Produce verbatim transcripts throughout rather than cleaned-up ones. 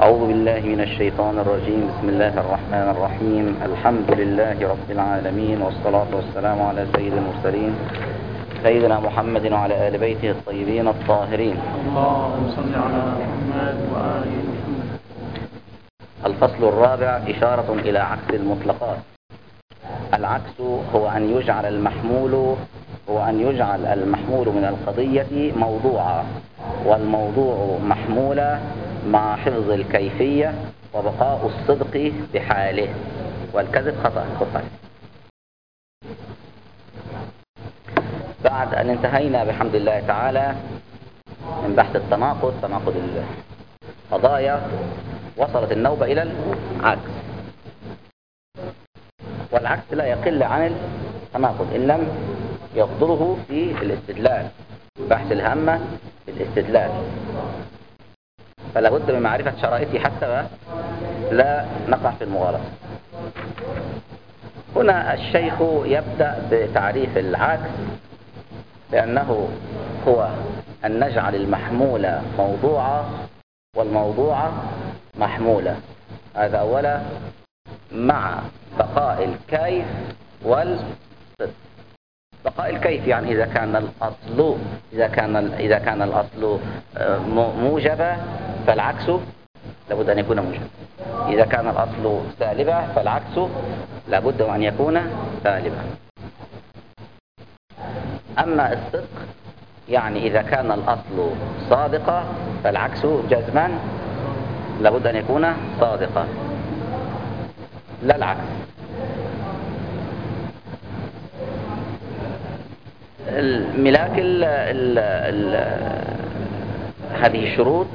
أعوذ بالله من الشيطان الرجيم. بسم الله الرحمن الرحيم. الحمد لله رب العالمين، والصلاة والسلام على سيد المرسلين سيدنا محمد وعلى آل بيته الطيبين الطاهرين. اللهم صل على محمد وآل محمد. الفصل الرابع: إشارة إلى عكس المطلقات. العكس هو أن يجعل المحمول هو أن يجعل المحمول من القضية موضوعا، والموضوع محمولا مع حفظ الكيفية وبقاء الصدق بحاله، والكذب خطأ خطأ. بعد أن انتهينا بحمد الله تعالى من بحث التناقض تناقض القضايا، وصلت النوبة إلى العكس. والعكس لا يقل عن التناقض إن لم يفضله في الاستدلال. بحث الهامة في الاستدلال، فلا بد من معرفة شرائطه حتى لا نقع في المغالطة. هنا الشيخ يبدأ بتعريف العكس بأنه هو أن نجعل المحمول موضوعا والموضوع محمولا. هذا أولا، مع بقاء الكيف والصدق. بقاء الكيف يعني إذا كان الأصل إذا كان إذا كان الأصل موجبا فالعكس لابد أن يكون موجبا. إذا كان الأصل سالبا فالعكس لابد أن يكون سالبا. أما الصدق يعني إذا كان الأصل صادقا فالعكس جزما لابد أن يكون صادقا، لا العكس. الملاك ال ال ال هذه الشروط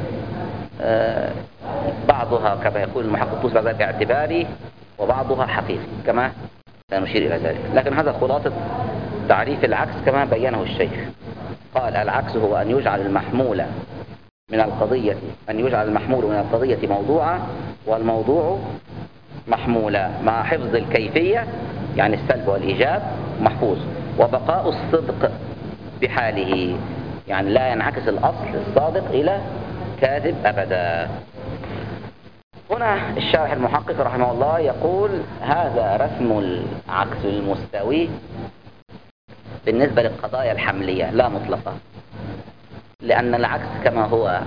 بعضها كما يقول المحقق الطوسي بعد ذلك اعتباري، وبعضها حقيقي كما سنشير إلى ذلك. لكن هذا خلاصة تعريف العكس كما بينه الشيخ. قال: العكس هو أن يجعل المحمول من القضية أن يجعل المحمول من القضية موضوعا، والموضوع محمولا مع حفظ الكيفية يعني السلب والإيجاب محفوظ، وبقاء الصدق بحاله يعني لا ينعكس الأصل الصادق إلى كاذب أبدا. هنا الشارح المحقق رحمه الله يقول: هذا رسم العكس المستوي بالنسبة للقضايا الحملية لا مطلقة، لأن العكس كما هو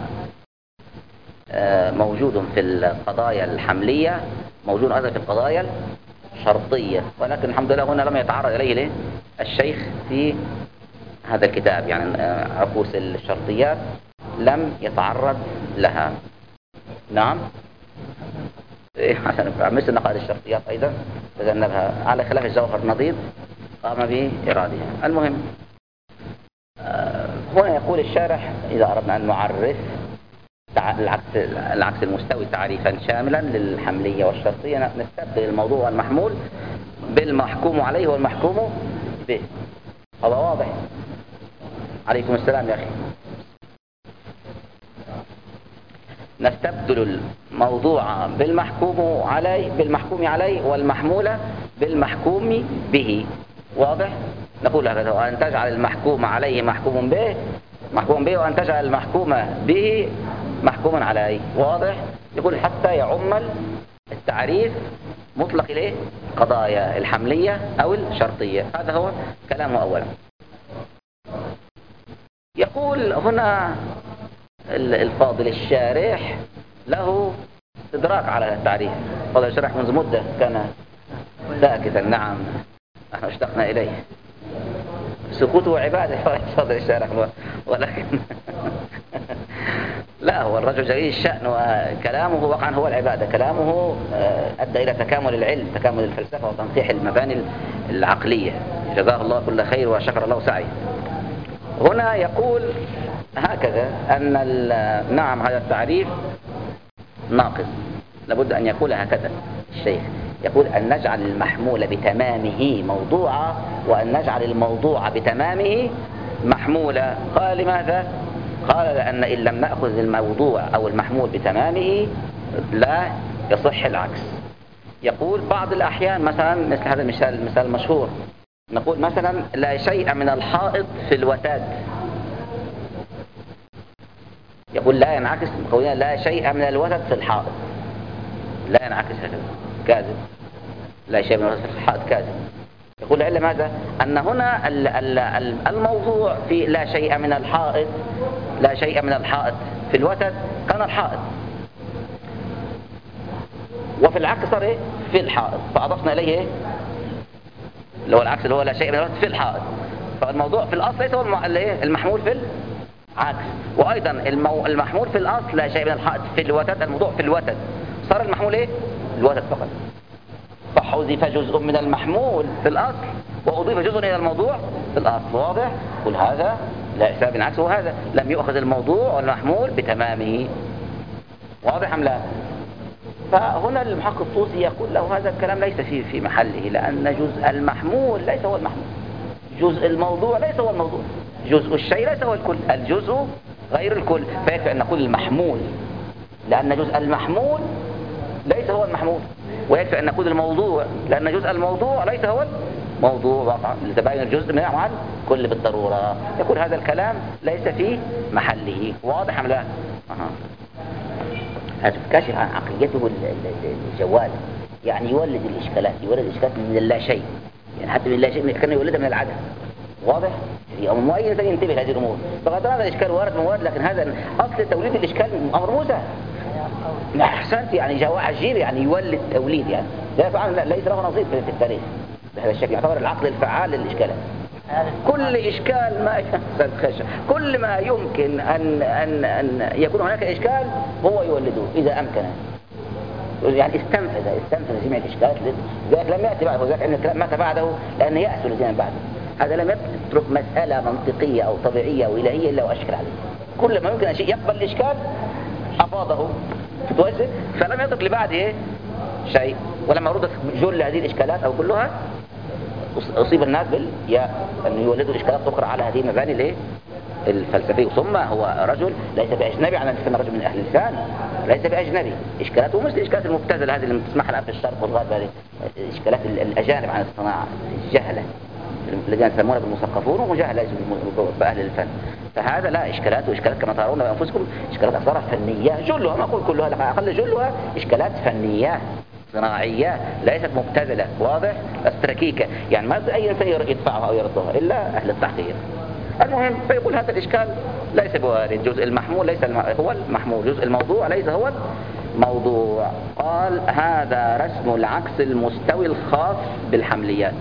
موجود في القضايا الحملية موجود أيضا في القضايا الشرطية، ولكن الحمد لله هنا لم يتعرض إليه الشيخ في هذا الكتاب. يعني عكوس الشرطيات لم يتعرض لها. نعم، مثل نقائض الشرطيات أيضا تجنبها على خلاف الجوهر النضيد قام بإرادها. المهم هنا يقول الشارح: إذا أردنا أن نعرف العكس العكس المستوي تعريفا شاملا للحملية والشرطية نستبدل الموضوع المحمول بالمحكوم عليه والمحكوم به. هذا واضح؟ عليكم السلام يا أخي. نستبدل الموضوع بالمحكوم عليه بالمحكوم عليه والمحمول بالمحكوم به. واضح؟ نقول هكذا: وأن تجعل المحكوم عليه محكوم به محكوم به وأن تجعل المحكوم به محكوما عليه. واضح؟ يقول حتى يعم التعريف مطلق إليه قضايا الحملية أو الشرطية. هذا هو كلامه أولا. يقول هنا الفاضل الشارح له إدراك على هذا التعريف. فاضل الشارح منذ مدة كان ساكتا. نعم، نحن اشتقنا إليه. سكوته عبادة فاضل الشارح، ولكن لا، هو الرجل جليل الشأن وكلامه وقعا هو العبادة. كلامه أدى إلى تكامل العلم، تكامل الفلسفة وتنقيح المباني العقلية. جزاه الله كل خير وشكر الله سعيه. هنا يقول هكذا أن نعم هذا التعريف ناقص، لابد أن يقول هكذا الشيخ. يقول: أن نجعل المحمول بتمامه موضوعا، وأن نجعل الموضوع بتمامه محمولا. قال: لماذا؟ قال: لأن إن لم نأخذ الموضوع أو المحمول بتمامه لا يصح العكس. يقول بعض الأحيان مثلا مثل هذا المثال المثال المشهور، نقول مثلا: لا شيء من الحائط في الوتاد. يقول لا ينعكس قولنا لا شيء من الوسط في الحائط، لا ينعكس هكذا، كاذب. لا شيء من الوسط في الحائط كاذب. يقول إلا ماذا؟ أن هنا الموضوع في لا شيء من الحائط، لا شيء من الحائط في الوسط كان الحائط، وفي العكس صار إيه؟ في الحائط، فأضفنا إليه إيه؟ اللي هو العكس اللي هو لا شيء من الوسط في الحائط. فالموضوع في الأصل ليس هو المحمول في العكس، وأيضا المو... المحمول في الأصل لا شيء من الحائط في الوسط، الموضوع في الوسط، صار المحمول إيه؟ الوسط فقط. فحذف جزء من المحمول في الأصل وأضيف جزء إلى الموضوع في الأصل. واضح؟ قل هذا لا حساب بالعكس، وهذا لم يؤخذ الموضوع والمحمول بتمامه. واضح أم لا؟ فهنا المحقق الطوسي يقول له هذا الكلام ليس في في محله، لأن جزء المحمول ليس هو المحمول، جزء الموضوع ليس هو الموضوع، جزء الشيء ليس هو الكل، الجزء غير الكل. فيكفي أن نقول المحمول، لأن جزء المحمول ليس هو المحمول، ويكفي أن نقول الموضوع لأن جزء الموضوع ليس هو الموضوع واقعا، لتباين الجزء من عن كل بالضرورة. يقول هذا الكلام ليس في محله. واضح أم لا؟ أها. هذا كاشف عن عقليته الجوال، يعني يولد الإشكالات، يولد الإشكالات من اللا شيء، يعني حتى من اللا شيء كان يولدها من العدم. واضح؟ في أمر معين ينتبه لهذه الأمور. فقد هذا الإشكال وارد من وارد، لكن هذا أصل توليد الإشكال أمر موسى. أحسنت، يعني جاء عجيب، يعني يولد توليد، يعني لا ليس له نظير في التاريخ بهذا الشكل. يعتبر العقل الفعال للإشكالات. كل إشكال ما كل ما يمكن أن أن أن يكون هناك إشكال هو يولده إذا أمكن، يعني استنفذ استنفذ جميع الإشكالات. ذلك لم يأتي بعده، ذلك أن الكلام مات بعده لأن يأسوا الذين بعده. هذا لم يترك مسألة منطقية أو طبيعية أو إلهية إلا وأشكل عليه. كل ما يمكن أن شيء يقبل الإشكال أفاضه تتوجه، فلم يترك لبعده شيء. ولما ردت جل هذه الإشكالات أو كلها أصيب الناس بالياء أن يولدوا إشكالات أخرى على هذه المباني الايه الفلسفية. ثم هو رجل ليس بأجنبي عن أن رجل من أهل اللسان، ليس بأجنبي. إشكالاته مثل إشكالات المبتذلة هذه اللي تسمعها الآن في الشرق والغرب، هذه إشكالات الأجانب عن الصناعة، الجهلة الذين يسمون بالمثقفون ومجاهلة بأهل الفن. فهذا لا إشكالات، وإشكالات كما ترون بأنفسكم إشكالات أكثرها فنية، جلها ما أقول كلها، لكن أقل جلها إشكالات فنية صناعية ليست مبتذلة. واضح؟ استركيكة، يعني ما أي إنسان يدفعها أو يردها إلا أهل التحقيق. المهم فيقول هذا الإشكال ليس بوارد، جزء المحمول ليس هو المحمول، جزء الموضوع ليس هو الموضوع. قال هذا رسم العكس المستوي الخاص بالحمليات،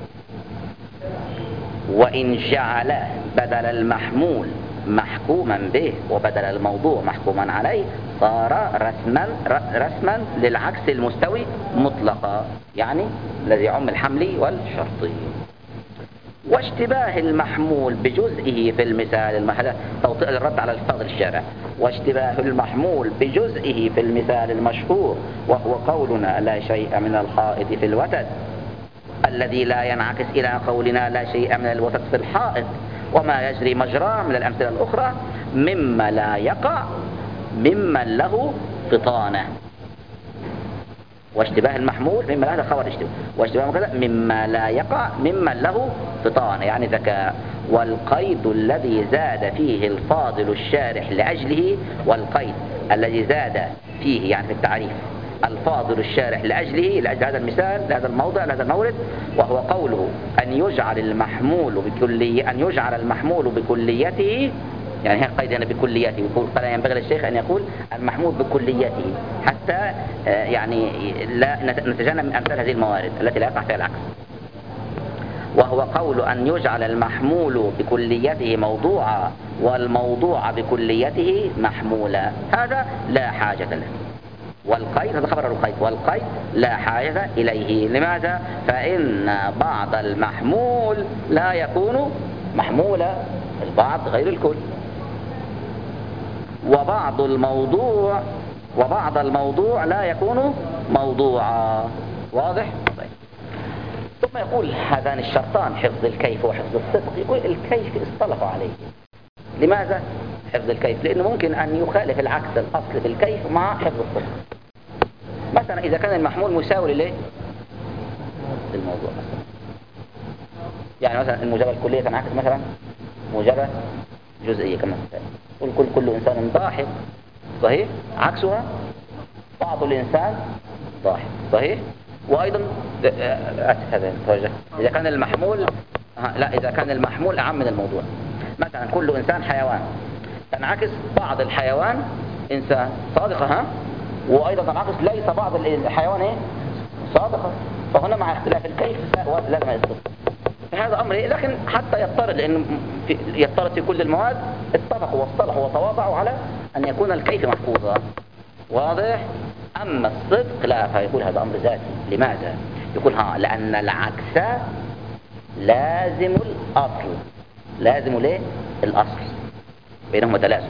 وإن جعل بدل المحمول محكوما به وبدل الموضوع محكوما عليه صار رسما رسما للعكس المستوي مطلقا، يعني الذي يعم الحملي والشرطي. واشتباه المحمول بجزئه في المثال المحدث، توطئ الرد على الفاظ الشارع. واشتباه المحمول بجزئه في المثال المشهور، وهو قولنا لا شيء من الحائط في الوتد، الذي لا ينعكس إلى قولنا لا شيء من الوسط في الحائط، وما يجري مجراه من الأمثلة الأخرى مما لا يقع ممن له فطانة. واشتباه المحمول مما لا، هذا خبر اشتباه، واشتباه كذا مما لا يقع ممن له فطانة يعني ذكاء. والقيد الذي زاد فيه الفاضل الشارح لأجله، والقيد الذي زاد فيه يعني في التعريف الفاضل الشارح لأجله، لأجل هذا المثال، لهذا الموضع، لهذا المورد، وهو قوله أن يجعل المحمول بكلية أن يجعل المحمول بكليته، يعني هي قيد هنا بكليته. يقول فلا ينبغي للشيخ أن يقول المحمول بكليته حتى يعني لا نتجنب من أمثال هذه الموارد التي لا يقع فيها العكس. وهو قول أن يجعل المحمول بكليته موضوعا والموضوع بكليته محمولا، هذا لا حاجة له. والقيد هذا خبر القيد، والقيد لا حاجة إليه. لماذا؟ فإن بعض المحمول لا يكون محمولا، البعض غير الكل. وبعض الموضوع وبعض الموضوع لا يكون موضوعا. واضح؟ طيب. ثم يقول هذان الشرطان حفظ الكيف وحفظ الصدق. يقول الكيف اصطلحوا عليه. لماذا حفظ الكيف؟ لأنه ممكن أن يخالف العكس الأصل في الكيف مع حفظ الصدق. مثلا إذا كان المحمول مساوي لليه؟ للموضوع. يعني مثلا الموجبة الكلية تنعكس مثلا موجبة جزئية كما قل كل كل إنسان ضاحك صحيح، عكسها بعض الإنسان ضاحك صحيح. وأيضا هذا توجه إذا كان المحمول لا إذا كان المحمول أعم من الموضوع، مثلا كل إنسان حيوان تنعكس بعض الحيوان إنسان صادقة ها، وأيضا تنعكس ليس بعض الحيوان إيه صادقة، فهنا مع اختلاف الكيف لازم يصدق. فهذا أمر إيه؟ لكن حتى يضطرد لأنه في يضطرد في كل المواد اتفقوا واصطلحوا وتواضعوا على أن يكون الكيف محفوظا واضح. أما الصدق لا، فيقول هذا أمر ذاتي. لماذا؟ يقول ها لأن العكس لازم الأصل، لازم ليه الأصل بينهما تلازم.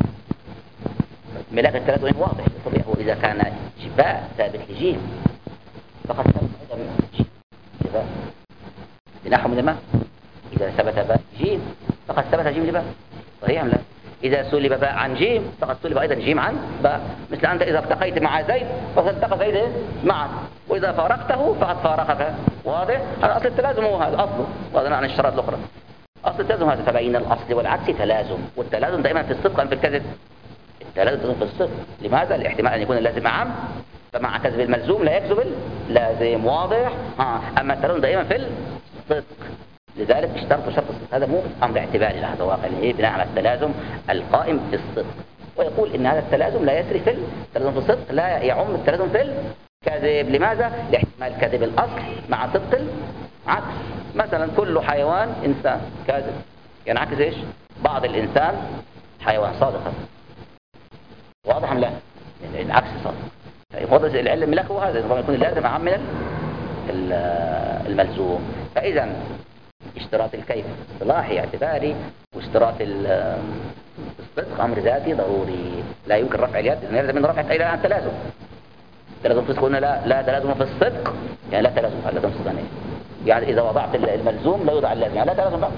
ملاك التلازم واضح بالطبيعة، وإذا كان شباء ثابت لجيم فقد ثبت أيضا شباء بنحو من الماء، إذا ثبت باء جيم فقد ثبت جيم لباء صحيح أم لا؟ إذا سلب باء عن جيم فقد سلب أيضا جيم عن باء. مثل أنت إذا التقيت مع زيد فالتقى زيد معك، وإذا فارقته فقد فارقك واضح. هذا أصل التلازم، هو هذا أصله، وهذا عن الشرائط الأخرى أصل التلازم هذا. فبين الأصل والعكس تلازم، والتلازم دائما في الصدق أم في الكذب؟ التلازم في الصدق. لماذا؟ الاحتمال أن يكون اللازم أعم، فمع كذب الملزوم لا يكذب اللازم واضح. ها أما التلازم دائما في الصدق، لذلك اشترطوا شرط الصدق. هذا مو أمر اعتباري، هذا واقع بناء على التلازم القائم في الصدق. ويقول إن هذا التلازم لا يسري في التلازم في الصدق، لا يعم التلازم في الكذب. لماذا؟ لاحتمال كذب الأصل مع صدق العكس. مثلا كل حيوان إنسان كاذب، ينعكس إيش؟ بعض الإنسان حيوان صادقا واضح أم لا؟ العكس صادق. فوضع العلم ملاك هو هذا، ربما يكون اللازم أعم من الملزوم. فإذا اشتراط الكيف اصطلاحي اعتباري، واشتراط الصدق أمر ذاتي ضروري. لا يمكن رفع اليد إذن يلزم من رفع إلى عن تلازم. تلازم في الصدق قلنا لا لا تلازم في الصدق، يعني لا تلازم في اللازم الصدق. يعني إذا وضعت الملزوم لا يوضع اللازم، يعني لا تلازم بقى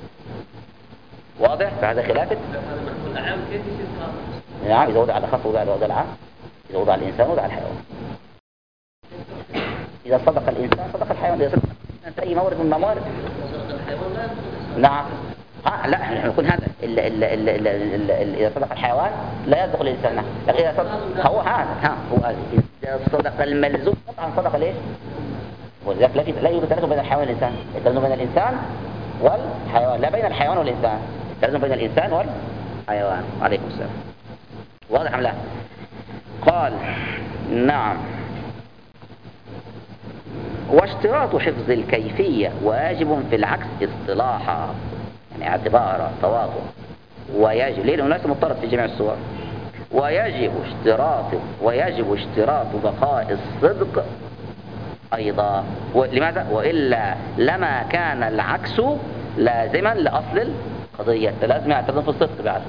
واضح. فهذا خلافه. نعم إذا وضع على خط وضع الوضع العام، إذا وضع الإنسان وضع الحيوان. إذا صدق الإنسان صدق الحيوان، إذا صدق الإنسان في أي مورد من الموارد. نعم آه لا نحن نقول هذا ال ال ال ال ال ال إذا صدق الحيوان لا يصدق الإنسان، لكن إذا صدق هو هذا ها هو هذا إذا صدق الملزوم طبعا صدق ليش؟ ولذلك لا لا يوجد تلازم بين الحيوان والإنسان، التلازم بين الإنسان والحيوان لا بين الحيوان والإنسان، التلازم بين الإنسان والحيوان. عليكم السلام واضح أم لا؟ قال نعم. واشتراط حفظ الكيفية واجب في العكس اصطلاحا، يعني اعتبارا تواضع. ويجب ليه؟ لأنه ليس مضطرد في جميع الصور. ويجب اشتراط ويجب اشتراط بقاء الصدق أيضا. لماذا؟ وإلا لما كان العكس لازما لأصل القضية. لازم يعترض في الصدق بعد.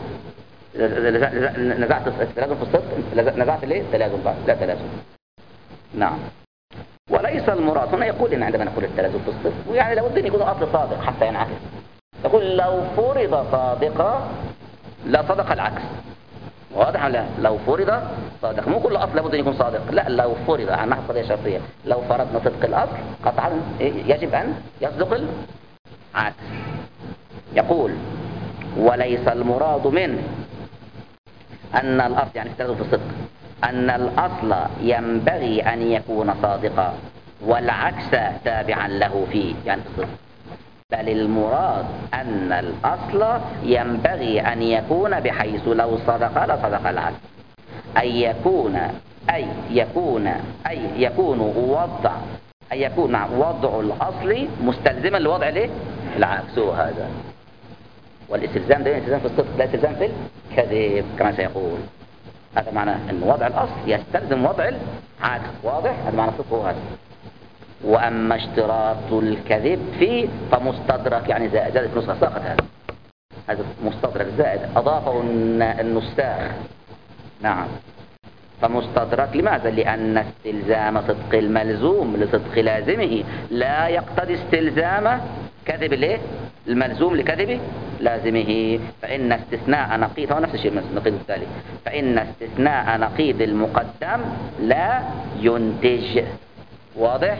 نزعت التلازم في الصدق، نزعت ليه؟ التلازم بعد لا تلازم. نعم. وليس المراد هنا يقول إن عندما نقول التلازم في الصدق ويعني لابد أن يكون أصل صادق حتى ينعكس. يقول لو فرض صادقا لا صدق العكس واضح ولا؟ لو فرض صادق، مو كل أصل لابد أن يكون صادق، لا لو فرض عن نحو قضية شرطية، لو فرضنا صدق الأصل قطعا يجب أن يصدق العكس. يقول وليس المراد منه أن الأصل يعني التلازم في الصدق أن الأصل ينبغي أن يكون صادقا والعكس تابعا له فيه يعني في الصدق، بل المراد أن الأصل ينبغي أن يكون بحيث لو صدق لصدق العكس، أي يكون أي يكون أي يكون وضع أي يكون وضع الأصل مستلزما لوضع له العكس. هذا والاستلزام ده استلزام في الصدق لا استلزام في الكذب كما سيقول. هذا معنى أن وضع الأصل يستلزم وضع العكس واضح. هذا معنى الصدق هو هذا. وأما اشتراط الكذب فيه فمستدرك يعني زائد، زائد نسخة ساقط هذا هذا مستدرك زائد أضافه النساخ. نعم فمستدرك. لماذا؟ لأن استلزام صدق الملزوم لصدق لازمه لا يقتضي استلزام كذب الايه الملزوم لكذب لازمه. فإن استثناء نقيض هو نفس الشيء النقيض التالي، فإن استثناء نقيض المقدم لا ينتج واضح.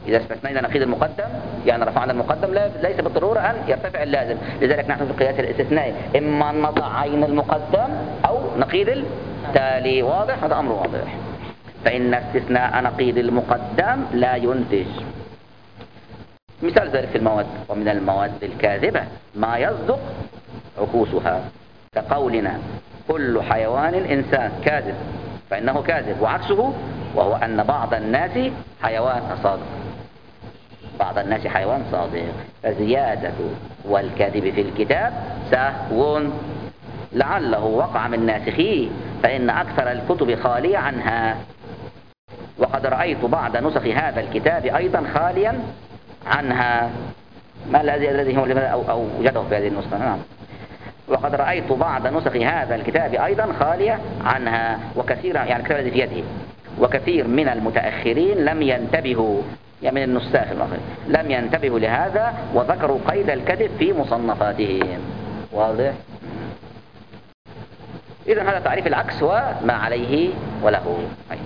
إذا استثنينا نقيض المقدم يعني رفعنا المقدم لا ليس بالضرورة أن يرتفع اللازم. لذلك نحن في القياس الاستثنائي إما أن نضع عين المقدم أو نقيض التالي. واضح؟ هذا أمر واضح. فإن استثناء نقيض المقدم لا ينتج. مثال ذلك في المواد: ومن المواد الكاذبة ما يصدق عكوسها، كقولنا كل حيوان إنسان كاذب، فإنه كاذب، وعكسه وهو أن بعض الناس حيوان صادق. بعض الناس حيوان صادق. فزيادة والكذب في الكتاب سهو لعله وقع من ناسخيه، فإن أكثر الكتب خالية عنها. وقد رأيت بعض نسخ هذا الكتاب أيضا خاليا عنها. ما الذي الذي هو أو, أو وجده في هذه النسخة؟ نعم. وقد رأيت بعض نسخ هذا الكتاب أيضا خالية عنها، وكثيرا يعني كتاب الذي في يده، وكثير من المتأخرين لم ينتبهوا، يعني من النساخ الآخر لم ينتبهوا لهذا وذكروا قيد الكذب في مصنفاتهم. واضح؟ إذن هذا تعريف العكس وما عليه وله.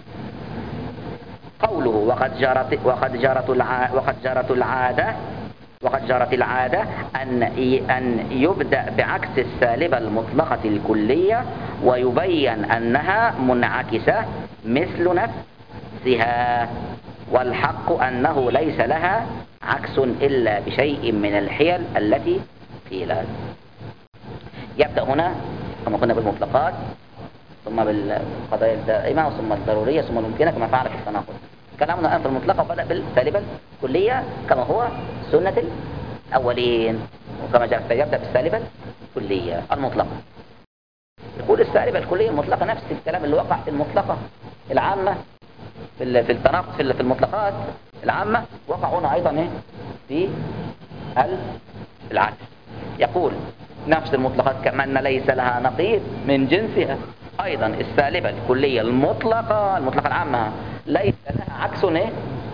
قوله وقد جرت وقد جرت الع... وقد جرت العادة وقد جرت العادة أن أن يبدأ بعكس السالبة المطلقة الكلية ويبين أنها منعكسة مثل نفسها، والحق أنه ليس لها عكس إلا بشيء من الحيل التي قيلت. يبدأ هنا كما قلنا بالمطلقات، ثم بالقضايا الدائمة، ثم الضرورية، ثم الممكنة، كما فعل في التناقض. كلامنا الآن في المطلقة بدأ بالسالبة الكلية كما هو سنة الأولين، وكما جاء يبدأ بالسالبة الكلية المطلقة. يقول السالبة الكلية المطلقة نفس الكلام اللي وقع في المطلقة العامة في في التناقض في المطلقات العامة، وقع هنا أيضا إيه في العكس. يقول نفس المطلقات كمان ليس لها نقيض من جنسها، أيضا السالبة الكلية المطلقة المطلقة العامة ليس لها عكس إيه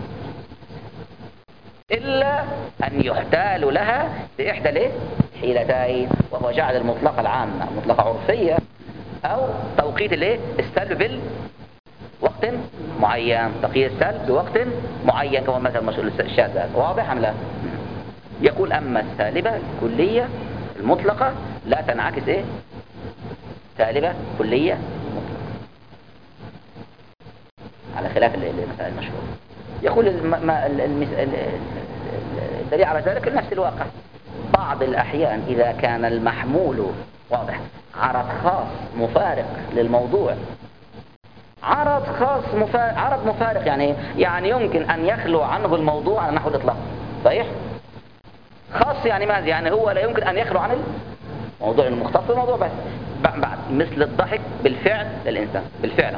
إلا أن يحتال لها بإحدى الايه حيلتين، وهو جعل المطلقة العامة مطلقة عرفية أو توقيت الايه السلب بوقت معين، تقييد السلب بوقت معين كما مثلا مسؤول الشاذ. واضح أم لا؟ يقول أما السالبة الكلية المطلقة لا تنعكس إيه سالبة كلية مطلقة، على خلاف المسائل المشهورة. يقول الدليل على ذلك نفس الواقع. بعض الأحيان إذا كان المحمول واضح عرض خاص مفارق للموضوع، عرض خاص مفارق عرض مفارق يعني يعني يمكن أن يخلو عنه الموضوع على نحو الإطلاق. صحيح؟ خاص يعني ماذا؟ يعني هو لا يمكن أن يخلو عن الموضوع المختص الموضوع بس. بعد مثل الضحك بالفعل للإنسان بالفعل،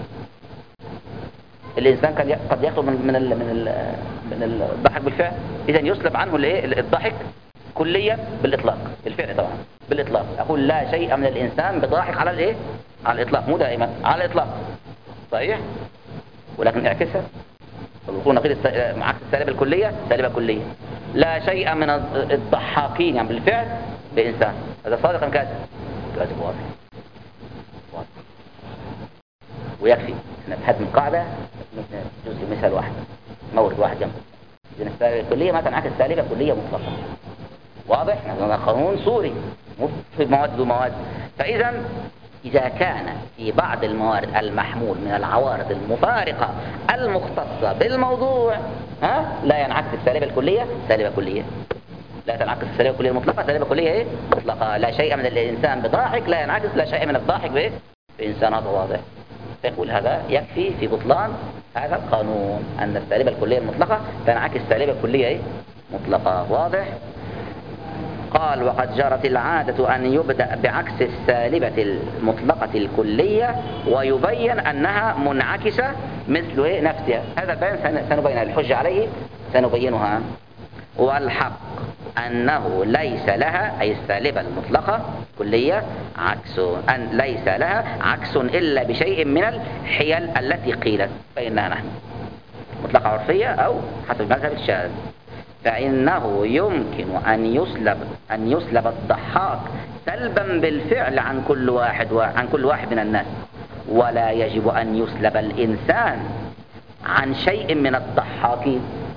الإنسان قد يخلو من من من من الضحك بالفعل، إذا يسلب عنه الايه الضحك كليا بالإطلاق بالفعل طبعا بالإطلاق. أقول لا شيء من الإنسان بضاحك على الايه على الإطلاق، مو دائما على الإطلاق. صحيح؟ ولكن اعكسها ويكون نقيض عكس السالبة الكلية سالبة كلية. لا شيء من الضحاكين يعني بالفعل لإنسان، هذا صادق أم كاذب؟ كاذب. واضح واضح ويكفي نبحث من قاعدة جزء مثال واحد مورد واحد جنبه. إذن السالبة الكلية ما تنعكس السالبة كلية مطلقة. واضح؟ هذا قانون صوري مو في مواد ومواد. فإذا إذا كان في بعض الموارد المحمول من العوارض المفارقة المختصة بالموضوع ها لا ينعكس السالبة الكلية سالبة كلية، لا تنعكس السالبة الكلية المطلقة سالبة كلية إيه مطلقة. لا شيء من الإنسان بضاحك لا ينعكس لا شيء من الضاحك بإيه بإنسان. هذا واضح. يقول هذا يكفي في بطلان هذا القانون أن السالبة الكلية المطلقة تنعكس السالبة الكلية إيه مطلقة. واضح؟ قال وقد جرت العادة أن يبدأ بعكس السالبة المطلقة الكلية ويبين أنها منعكسة مثل إيه نفسها. هذا البيان سنبين الحجة عليه سنبينها. والحق أنه ليس لها أي السالبة المطلقة كلية عكس أن ليس لها عكس إلا بشيء من الحيل التي قيلت بيننا نحن مطلقة عرفية أو حسب مذهب الشاذ. فإنه يمكن أن يسلب أن يسلب الضحاك سلبا بالفعل عن كل واحد عن كل واحد من الناس، ولا يجب أن يسلب الإنسان عن شيء من الضحاكين.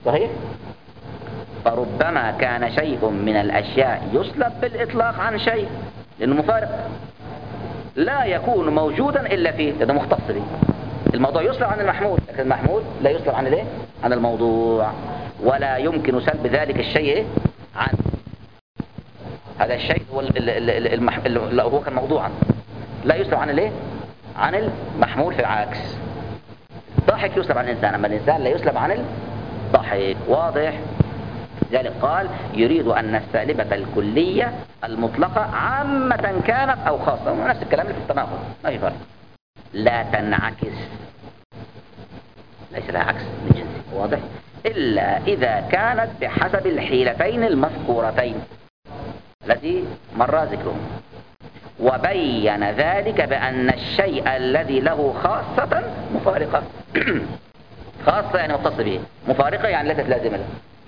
صحيح؟ فربما كان شيء من الأشياء يسلب بالإطلاق عن شيء لأنه مفارق، لا يكون موجودا إلا فيه، هذا مختص به. الموضوع يسلب عن المحمول، لكن المحمول لا يسلب عن الايه؟ عن الموضوع، ولا يمكن سلب ذلك الشيء عن هذا الشيء هو المح... هو كان موضوعا، لا يسلب عن الايه؟ عن المحمول. في العكس ضحك يسلب عن الإنسان، أما الإنسان لا يسلب عن الضحك. واضح؟ لذلك قال يريد أن السالبة الكلية المطلقة عامة كانت أو خاصة، نفس الكلام اللي في التناقض ما في فرق. لا تنعكس، ليس لها عكس من جنسه. واضح؟ إلا إذا كانت بحسب الحيلتين المذكورتين التي مر ذكرهم، وبين ذلك بأن الشيء الذي له خاصة مفارقة خاصة يعني مختص به، مفارقة يعني ليست لازمة له.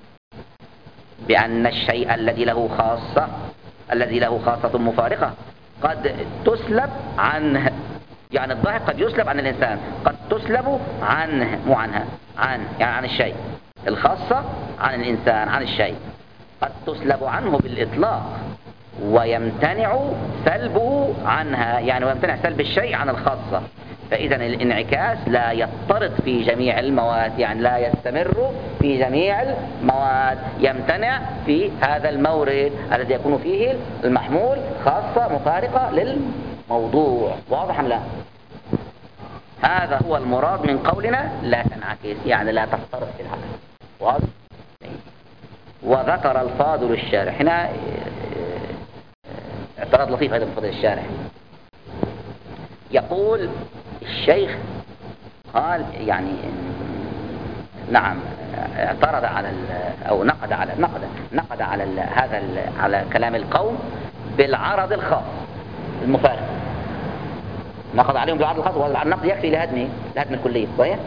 بأن الشيء الذي له خاصة الذي له خاصة مفارقة قد تسلب عنه، يعني الضحك قد يسلب عن الإنسان، قد تسلب عنه مو عنها، عن يعني عن الشيء. الخاصة عن الإنسان عن الشيء قد تسلب عنه بالإطلاق، ويمتنع سلبه عنها، يعني ويمتنع سلب الشيء عن الخاصة. فإذا الانعكاس لا يضطرد في جميع المواد، يعني لا يستمر في جميع المواد، يمتنع في هذا المورد الذي يكون فيه المحمول خاصة مفارقة للموضوع. واضح أم لا؟ هذا هو المراد من قولنا لا تنعكس، يعني لا تضطرد في العكس. واضح؟ وذكر الفاضل الشارح هنا اعتراض لطيف هذا من فضل الشارح، يقول الشيخ قال يعني نعم اعترض على او نقد على نقد نقد على هذا على كلام القوم بالعرض الخاص المفارق، نقد عليهم بالعرض الخاص، والنقد يكفي لهدم لهدم الكلية. صحيح؟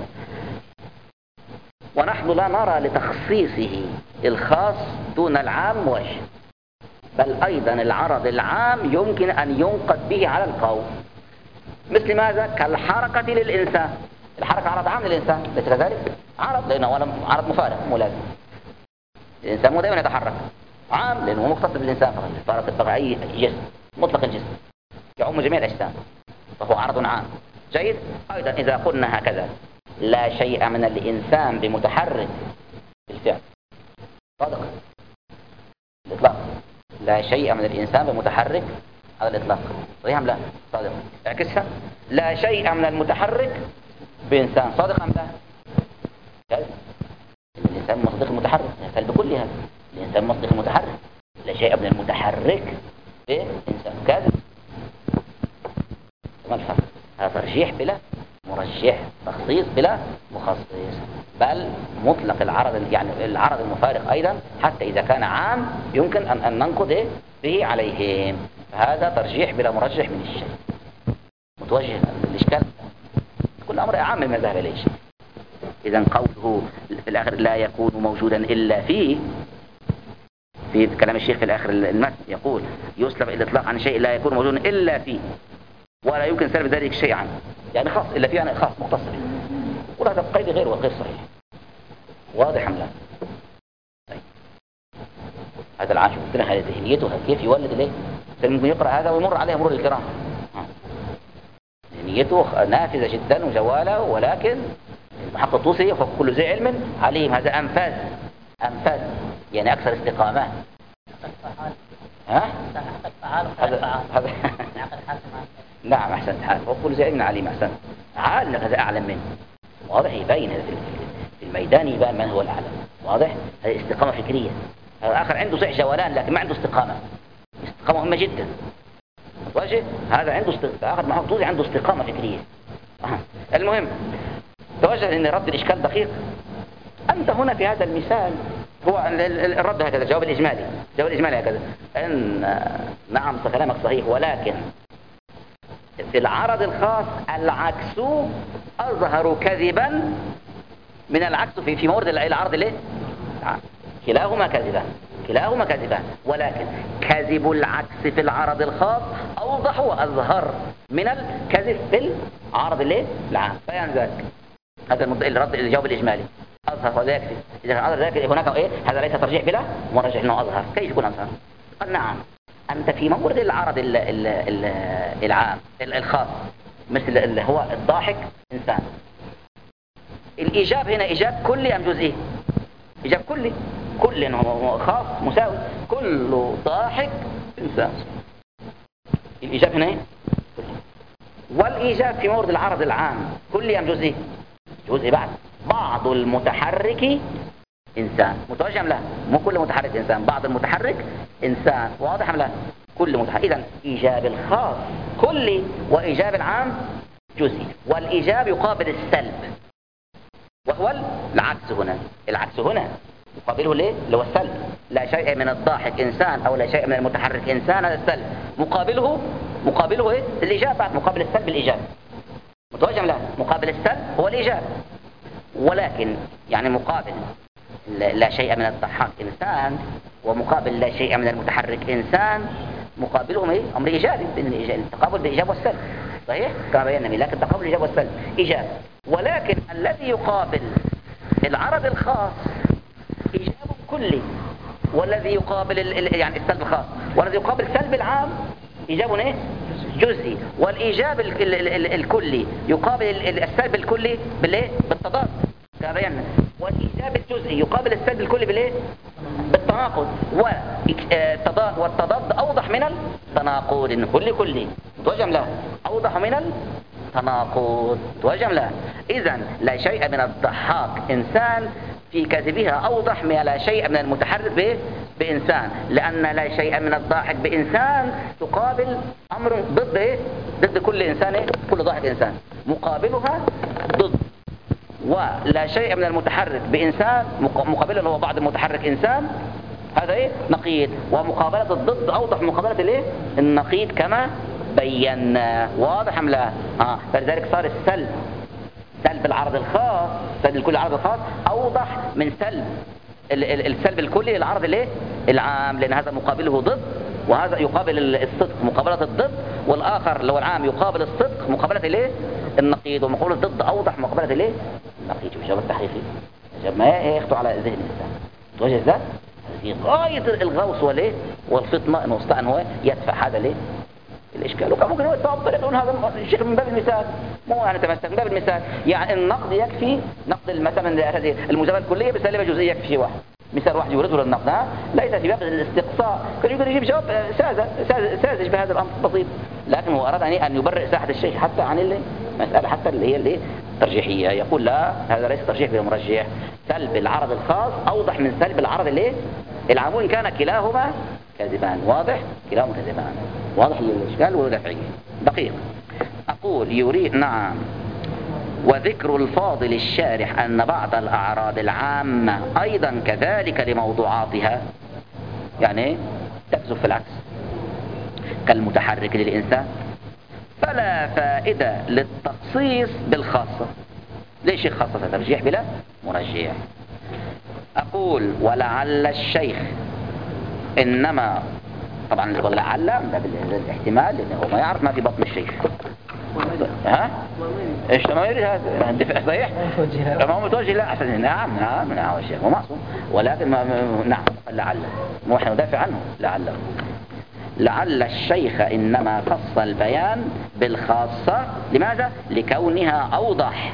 ونحن لا نرى لتخصيصه الخاص دون العام وجه، بل أيضا العرض العام يمكن أن ينقد به على القوم. مثل ماذا؟ كالحركة للإنسان، الحركة عرض عام للإنسان، ليس كذلك؟ عرض لأنه هو عرض مفارق مو لازم، الإنسان مو دائما يتحرك، عام لأنه مختص بالإنسان فقط، فارق أي جسم مطلق الجسم يعم جميع الأجسام، فهو عرض عام. جيد؟ أيضا إذا قلنا هكذا لا شيء من الإنسان بمتحرك بالفعل، صادق الإطلاق، لا شيء من الإنسان بمتحرك على الإطلاق، صحيح أم لا؟ صادق. اعكسها، لا شيء من المتحرك بإنسان، صادق أم لا؟ كذب. الإنسان مصدق المتحرك، الإنسان بكلها الإنسان مصدق المتحرك، لا شيء من المتحرك بإنسان، كذب. ما الفرق؟ هذا ترجيح بلا مرجح، تخصيص بلا مخصص، بل مطلق العرض، يعني العرض المفارق أيضا حتى إذا كان عام يمكن أن, أن ننقض به عليهم، هذا ترجيح بلا مرجح من الشيء متوجه الإشكال، كل أمر عام من ذهب إليه. إذا قوله في الآخر لا يكون موجودا إلا فيه، في كلام الشيخ في الآخر المتن يقول يسلب الإطلاق عن شيء لا يكون موجودا إلا فيه، ولا يمكن سلب ذلك شيء عنه، يعني خاص إلا فيه يعني خاص مختص به، وهذا القيد غير وغير صحيح. واضح أم لا؟ طيب هذا العاشر قلت لك ذهنيته كيف يولد ليه؟ ممكن يقرأ هذا ويمر عليه مرور الكرام، ذهنيته نافذة جدا وجوالة، ولكن المحقق الطوسي وفق كل ذي علم عليم، هذا أنفاذ أنفاذ يعني أكثر استقامة. ها؟ هذا هذا نعم أحسنت، حال وكل ذي علم عليم، أحسنت، عالم هذا أعلم منه. واضح؟ يبين في الميدان يبان من هو الأعلم. واضح؟ هذه استقامة فكرية. الآخر عنده صحيح جولان لكن ما عنده استقامة، استقامة مهمة جدا. واجه هذا عنده استقامة، آخر محقق طوسي عنده استقامة فكرية. المهم توجه أن رد الإشكال دقيق. أنت هنا في هذا المثال هو الرد هكذا، الجواب الإجمالي، الجواب الإجمالي هكذا أن نعم كلامك صحيح، ولكن في العرض الخاص العكس أظهر كذبا من العكس في في مورد العرض ليه؟ كلاهما كذبان، كلاهما كذبان، ولكن كذب العكس في العرض الخاص أوضح وأظهر من الكذب في العرض ليه؟ العام. بيان ذلك هذا الرد الجواب الإجمالي. أظهر ولا يكفي؟ إذا كان أظهر لا يكفي هناك إيه؟ هذا ليس ترجيح بلا مرجح أنه أظهر. كيف يكون أظهر؟ قال نعم، أنت في مورد العرض ال ال ال العام الخاص مثل اللي هو الضاحك إنسان، الإيجاب هنا إيجاب كلي أم جزئي؟ إيجاب كلي، كل هو خاص مساوي، كل ضاحك إنسان. الإيجاب هنا والإيجاب في مورد العرض العام كلي أم جزئي؟ جزئي. بعد بعض المتحرك إنسان، متوجه أم لا؟ مو كل متحرك إنسان، بعض المتحرك إنسان، واضح أم لا؟ كل متحرك. إذن إيجاب الخاص كلي وإيجاب العام جزئي، والإيجاب يقابل السلب وهو العكس هنا. العكس هنا مقابله ليه؟ اللي هو السلب. لا شيء من الضاحك إنسان أو لا شيء من المتحرك إنسان، هذا السلب. مقابله مقابله إيه؟ الإيجاب. بعد مقابل السلب الإيجاب، متوجه أم لا؟ مقابل السلب هو الإيجاب. ولكن يعني مقابل لا شيء من الضحاك إنسان ومقابل لا شيء من المتحرك إنسان، مقابلهم إيه؟ أمر إيجابي، التقابل بالإيجاب والسلب، صحيح؟ كما بينا، لكن تقابل الإيجاب والسلب إيجاب. ولكن الذي يقابل العرض الخاص إيجاب كلي، والذي يقابل ال... يعني السلب الخاص، والذي يقابل السلب العام إيجاب إيه؟ جزئي. والإيجاب ال... ال... ال... الكلي يقابل السلب الكلي بالإيه؟ بالتضاد، كما بينا. والإيجاب الجزئي يقابل السلب الكلي بالإيه؟ بالتناقض. والتضاد والتضاد أوضح من التناقض. إن كل كلي متوجه لا أوضح من التناقض، متوجه لا. إذن لا شيء من الضحاك إنسان في كذبها أوضح من لا شيء من المتحرك به بإنسان، لأن لا شيء من الضاحك بإنسان تقابل أمر ضد إيه؟ ضد كل إنسان إيه؟ كل ضاحك إنسان مقابلها ضد. ولا شيء من المتحرك بإنسان مقابله هو بعض المتحرك إنسان، هذا إيه؟ نقيض. ومقابلة الضد أوضح مقابلة الإيه؟ النقيض كما بينا. واضح أم لا؟ آه. فلذلك صار السلب، سلب العرض الخاص، سلب الكل العرض الخاص أوضح من سلب السلب الكلي للعرض الايه العام، لأن هذا مقابله ضد، وهذا يقابل الصدق مقابلة الضد، والآخر اللي هو العام يقابل الصدق مقابلة الايه النقيض. ومقابلة الضد أوضح مقابلة الايه النقيض. شوف الجواب التحقيقي، جاب ما يخطو على ذهن الإنسان. توجه ذات في غاية الغوص والايه والفطنة انه استطاع ان هو يدفع هذا الايه الإشكال. وكان ممكن هو يتفضل يقول هذا الشيخ من باب المثال، مو يعني تمسك من باب المثال، يعني النقد يكفي، نقد مثلا هذه المجابة الكلية بسالبة جزئية يكفي واحد، مثال واحد يورده للنقد، ها ليس في باب الاستقصاء. كان يقدر يجيب جواب ساذج ساذج بهذا الأمر بسيط، لكن هو أراد أن يبرئ ساحة الشيخ حتى عن المسألة حتى اللي هي اللي ترجيحية. يقول لا، هذا ليس ترجيح بمرجح، سلب العرض الخاص أوضح من سلب العرض الايه العام، إن كان كلاهما كذبان. واضح؟ كلاهما كذبان، واضح الإشكال ودفعيه دقيق. أقول يريد نعم. وذكر الفاضل الشارح أن بعض الأعراض العامة أيضا كذلك لموضوعاتها، يعني تكذب في العكس كالمتحرك للإنسان، فلا فائدة للتخصيص بالخاصة. ليش الخاصة ترجيح بلا مرجح؟ أقول ولعل الشيخ إنما، طبعا لعل من الاحتمال لأنه ما يعرف ما في بطن الشيخ. ها ايش ما يريد هذا الدفع صحيح ما هو متوجه لا أحسن. نعم نعم نعم الشيخ هو معصوم، ولكن ما نعم لعل مو احنا ندافع عنه. لعل لعل الشيخ إنما خص البيان بالخاصة. لماذا؟ لكونها أوضح،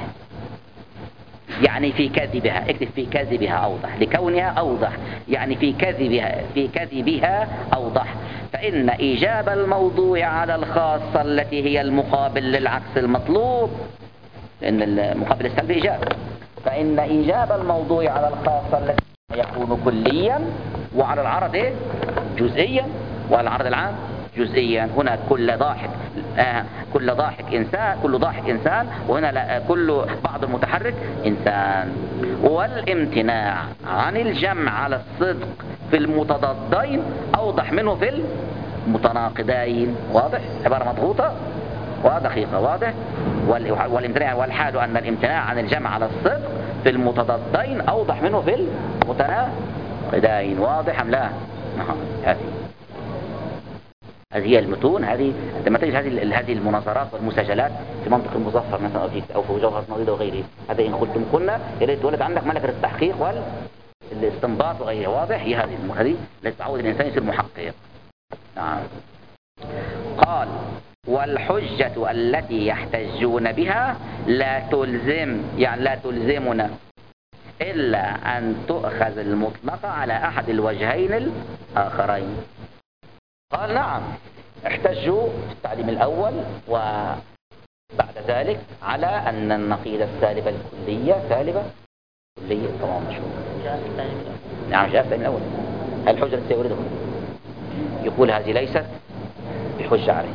يعني في كذبها، اكتب في كذبها أوضح، لكونها أوضح يعني في كذبها في كذبها أوضح. فإن إيجاب الموضوع على الخاصة التي هي المقابل للعكس المطلوب، لأن المقابل السلبي إيجاب، فإن إيجاب الموضوع على الخاصة التي يكون كليا وعلى العرض جزئيا وعلى العرض العام جزئيا. هنا كل ضاحك آه كل ضاحك إنسان كل ضاحك إنسان، وهنا لا كل بعض المتحرك إنسان. والامتناع عن الجمع على الصدق في المتضادين أوضح منه في المتناقضين. واضح؟ عبارة مضغوطة ودقيقة. واضح؟ والامتناع والحال أن الامتناع عن الجمع على الصدق في المتضادين أوضح منه في المتناقضين. واضح أم لا؟ نعم. هذه هذه هي المتون. هذه عندما تجد هذه هذه المناظرات والمساجلات في منطق المظفر مثلا أو في أو في جوهرة نضيدة وغيره، هذا إن قلتم قلنا يريد تولد عندك ملكة التحقيق والاستنباط وغيره. واضح؟ هي هذه هذه التي تعود الإنسان يصير محقق. نعم. قال والحجة التي يحتجون بها لا تلزم، يعني لا تلزمنا إلا أن تؤخذ المطلقة على أحد الوجهين الآخرين. قال نعم، احتجوا في التعليم الأول وبعد ذلك على أن النقيض السالبة الكلية سالبة كلية طبعا مشهور. نعم جاء في التعليم الأول. الحجة التي يوردها يقول هذه ليست بحجة عليه.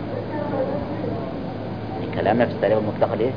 كلامنا في السالبة المطلقة ليه؟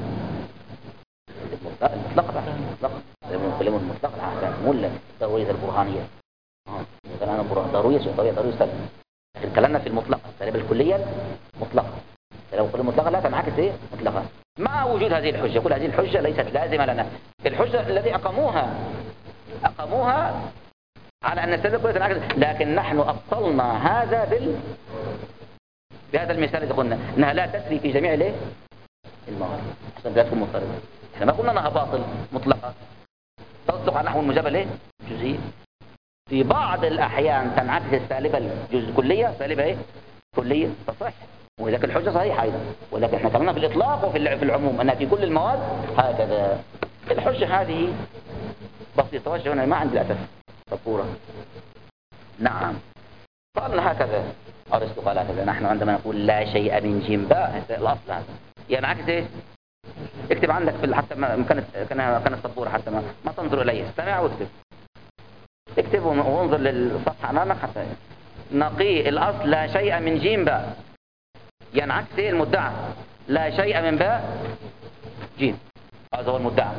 المطلقة بقى المطلقة كلام المطلقة العام مو الضرورية البرهانية. اه كلامنا ضرورية شيء ضرورية ضرورية سالبة. لكن كلامنا في المطلقة السالبة الكلية مطلقة. لو قلنا المطلقة لا تنعكس ايه؟ مطلقة. مع وجود هذه الحجة يقول هذه الحجة ليست لازمة لنا. الحجة الذي أقاموها أقاموها على أن السالبة الكلية تنعكس، لكن نحن أبطلنا هذا بال بهذا المثال الذي قلنا انها لا تسري في جميع الايه الموارد عشان لا تكون مضطربه. احنا ما قلنا انها باطل مطلقه تصدق على نحو المجابه الايه جزئي. في بعض الاحيان تنعكس السالبه الجزء كليه سالبه ايه كليه تصح، ولكن الحجه صحيحه ايضا، ولكن احنا كلامنا في الاطلاق وفي في العموم انها في كل المواد هكذا. الحجه هذه بسيطه توجه هنا ما عند الاساس صبوره. نعم قال هكذا أرسطو قال هكذا. نحن عندما نقول لا شيء من جيم باء الأصل هذا ينعكس إيه؟ اكتب عندك في حتى ما كانت كان كانت السبورة حتى ما, ما تنظر إليه، استمع واكتب. اكتب وانظر للصفحة أمامك حتى نقي الأصل لا شيء من جيم باء ينعكس إيه المدعى؟ لا شيء من باء جيم، هذا هو المدعى.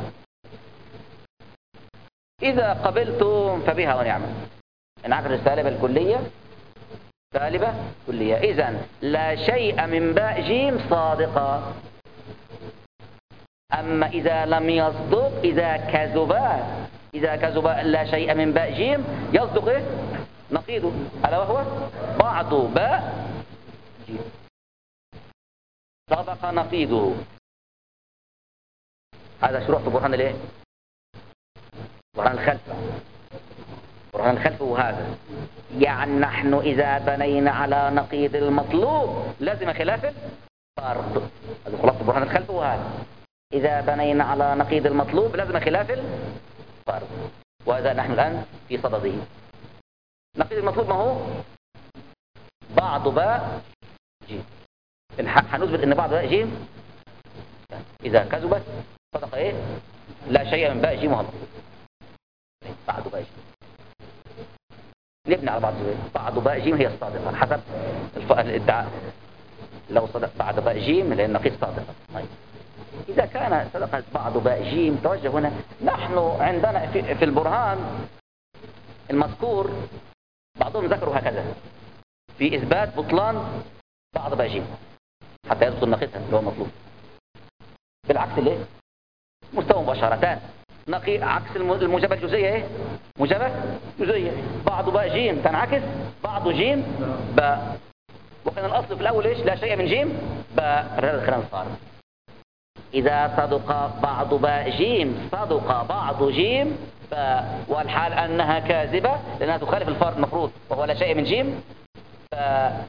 إذا قبلتم فبها ونعمة. انعكس السالبة الكلية سالبة كلية. إذن لا شيء من باء جيم صادقة. أما إذا لم يصدق إذا كذبا إذا كذبا لا شيء من باء جيم يصدق إيه؟ نقيضه ألا وهو بعض باء جيم صدق نقيضه. هذا شروح في برهان الإيه؟ برهان الخلف. برهان الخلف وهذا يعني نحن إذا بنينا على نقيض المطلوب لازم خلاف الفرض. هذا خلاصة برهان الخلف وهذا إذا بنينا على نقيض المطلوب لازم خلاف الفرض، وهذا نحن الآن في صدده. نقيض المطلوب ما هو بعض باء جيم. هنثبت ان بعض باء جيم إذا كذبت صدق إيه؟ لا شيء من باء جيم وهو بعض باء جيم. نبني على بعض بعض باء جيم هي الصادقة حسب الادعاء. لو صدق بعض باء جيم لأن نقيض صادقة. طيب إذا كان صدقت بعض باء جيم توجه هنا. نحن عندنا في, في البرهان المذكور بعضهم ذكروا هكذا في إثبات بطلان بعض باء جيم حتى يبطل نقيضها اللي هو مطلوب. بالعكس ليه؟ مستوى مباشرتان. نقي عكس الموجبة الجزئية ايه؟ موجبة جزئية. بعض باء جيم تنعكس بعض جيم باء. وكان الأصل في الأول ايش؟ لا شيء من جيم باء. الرد خلال الصارم. إذا صدق بعض باء جيم صدق بعض جيم باء، والحال أنها كاذبة لأنها تخالف الفرض المفروض وهو لا شيء من جيم باء.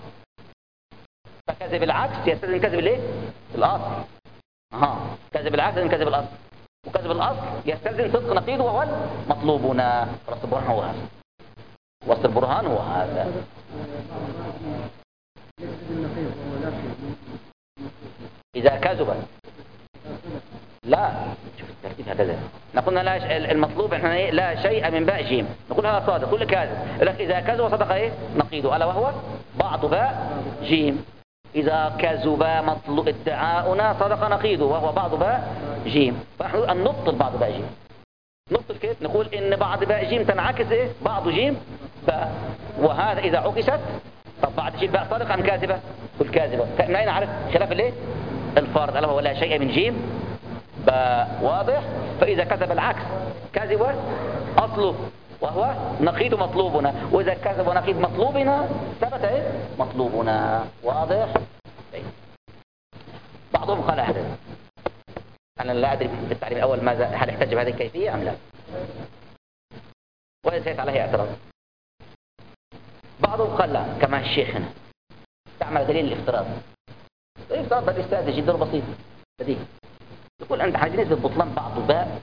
فكذب العكس يستلزم كذب الايه؟ الأصل. اها كذب العكس يستلزم كذب الأصل، وكذب الأصل يستلزم صدق نقيضه وهو مطلوبنا. وسط البرهان هو هذا. وسط البرهان هو هذا. إذا كذب لا شوف الترتيب هكذا. نقول لا المطلوب احنا ايه؟ لا شيء من باء جيم. نقول هذا صادق كل كاذب. لكن إذا كذب صدق ايه؟ نقيضه ألا وهو بعض باء جيم. إذا كذب مطلوب ادعاؤنا صدق نقيضه وهو بعض باء جيم. فنحن نقول أن نبطل بعض باء جيم. نبطل كيف؟ نقول إن بعض باء جيم تنعكس إيه؟ بعض جيم باء. وهذا إذا عكست طب بعض جيم باء صادق أم كاذبة؟ كل كاذبة. من أين نعرف خلاف الإيه؟ الفرض ألا وهو لا شيء من جيم باء. واضح؟ فإذا كذب العكس كذب أصله وهو نقيض مطلوبنا، وإذا كذب ونقيض مطلوبنا ثبت إيه؟ مطلوبنا. واضح؟ بعضهم قال هذا، أنا لا أدري في التعريف الأول ماذا، هل احتج بهذه الكيفية أم لا، وليس عليه اعتراض. بعضهم قال لا، كما الشيخ هنا تعمل دليل الافتراض. الافتراض ده استاذ جدا بسيط بديهي، يقول أنت حاجة نسبة بطلان بعض باء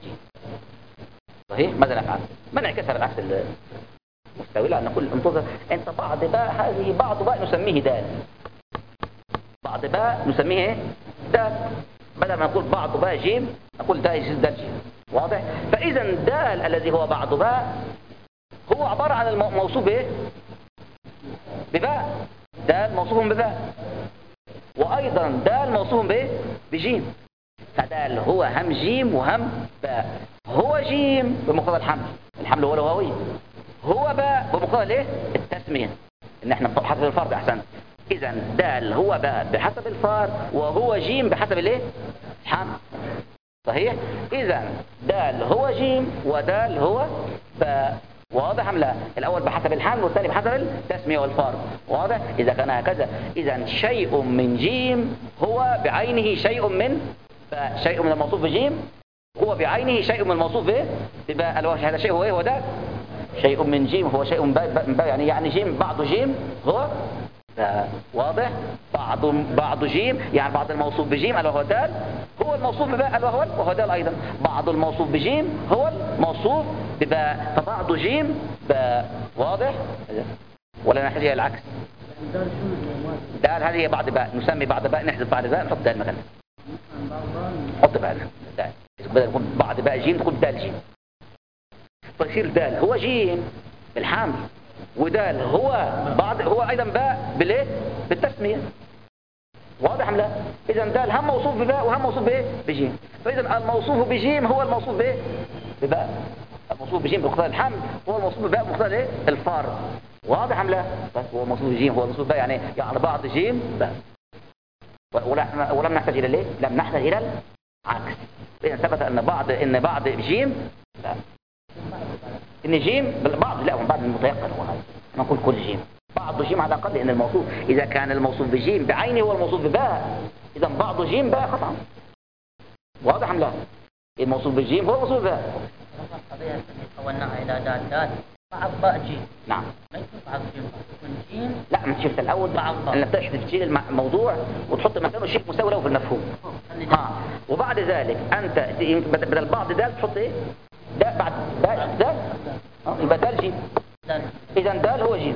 صحيح، ماذا نفعل؟ ما نعكسها بالعكس المستوي، لا نقول انتظر أنت بعض باء، هذه بعض باء نسميه دال، بعض باء نسميه ايه؟ دال، بدل ما نقول بعض باء جيم نقول دال دال جيم. واضح؟ فإذا دال الذي هو بعض باء هو عبارة عن الموصوف بايه؟ بباء، دال موصوف بباء، وأيضا دال موصوف بايه؟ بجيم. فدال هو هم جيم وهم باء. هو جيم بمقتضى الحمل، الحمل هو لغوي، هو باء بمقتضى الايه؟ التسمية، ان احنا بحسب الفرد. احسن. اذا دال هو باء بحسب الفرد، وهو جيم بحسب الايه؟ الحمل. صحيح؟ اذا دال هو جيم ودال هو باء. واضح ام لا؟ الاول بحسب الحمل والثاني بحسب التسمية والفرد. واضح؟ اذا كان هكذا اذا شيء من جيم هو بعينه شيء من باء، شيء من الموصوف بجيم هو بعينه شيء من الموصوف بباء. الوجه هذا شيء هو ايه؟ هو ده شيء من جيم هو شيء من باء، يعني يعني جيم بعض جيم هو باء. واضح؟ بعض بعض جيم يعني بعض الموصوف بجيم اللي هو دال هو الموصوف بباء اللي هو وهو دال ايضا، بعض الموصوف بجيم هو الموصوف بباء، فبعض جيم باء. واضح؟ ولا نحتاج الى العكس؟ دال هذه هي بعض باء، نسمي بعض باء، نحذف بعض باء نحط دال مكانها، حط بقى دال، بدل تكون بعض باء جيم تكون دال جيم، فيصير دال هو جيم بالحمل، ودال هو بعض هو ايضا باء بالايه؟ بالتسميه. واضح ام لا؟ اذا دال هم موصوف بباء وهم موصوف بايه؟ بجيم. فاذا الموصوف بجيم هو الموصوف بايه؟ بباء، الموصوف بجيم بمقتضى الحمل هو الموصوف بباء بمقتضى الايه؟ الفار. واضح ام لا؟ بس هو موصوف بجيم هو الموصوف باء، يعني يعني بعض جيم باء. ولم نحتاج الى الايه؟ لم نحتاج الى العكس. اذا ثبت ان بعض ان بعض جيم لا، ان جيم بعض لا، بعض المتيقن هو هذا، نقول كل جيم بعض جيم على الاقل، ان الموصوف اذا كان الموصوف بجيم بعينه هو الموصوف بباء، اذا بعض جيم باء قطعا. واضح ام لا؟ الموصوف بالجيم هو الموصوف بباء. القضيه تحولناها الى دال دال بعض باء جيم. نعم. ما يكون بعض جيم، يكون جيم. لا انت شفت الاول بعض انك تحذف تشيل الموضوع وتحط مكانه شيء مساوي له في المفهوم. ها وبعد ذلك انت بدل بعض دال تحط ايه؟ ده بعد دال دال اه يبقى دال جيم. اذا دال هو جيم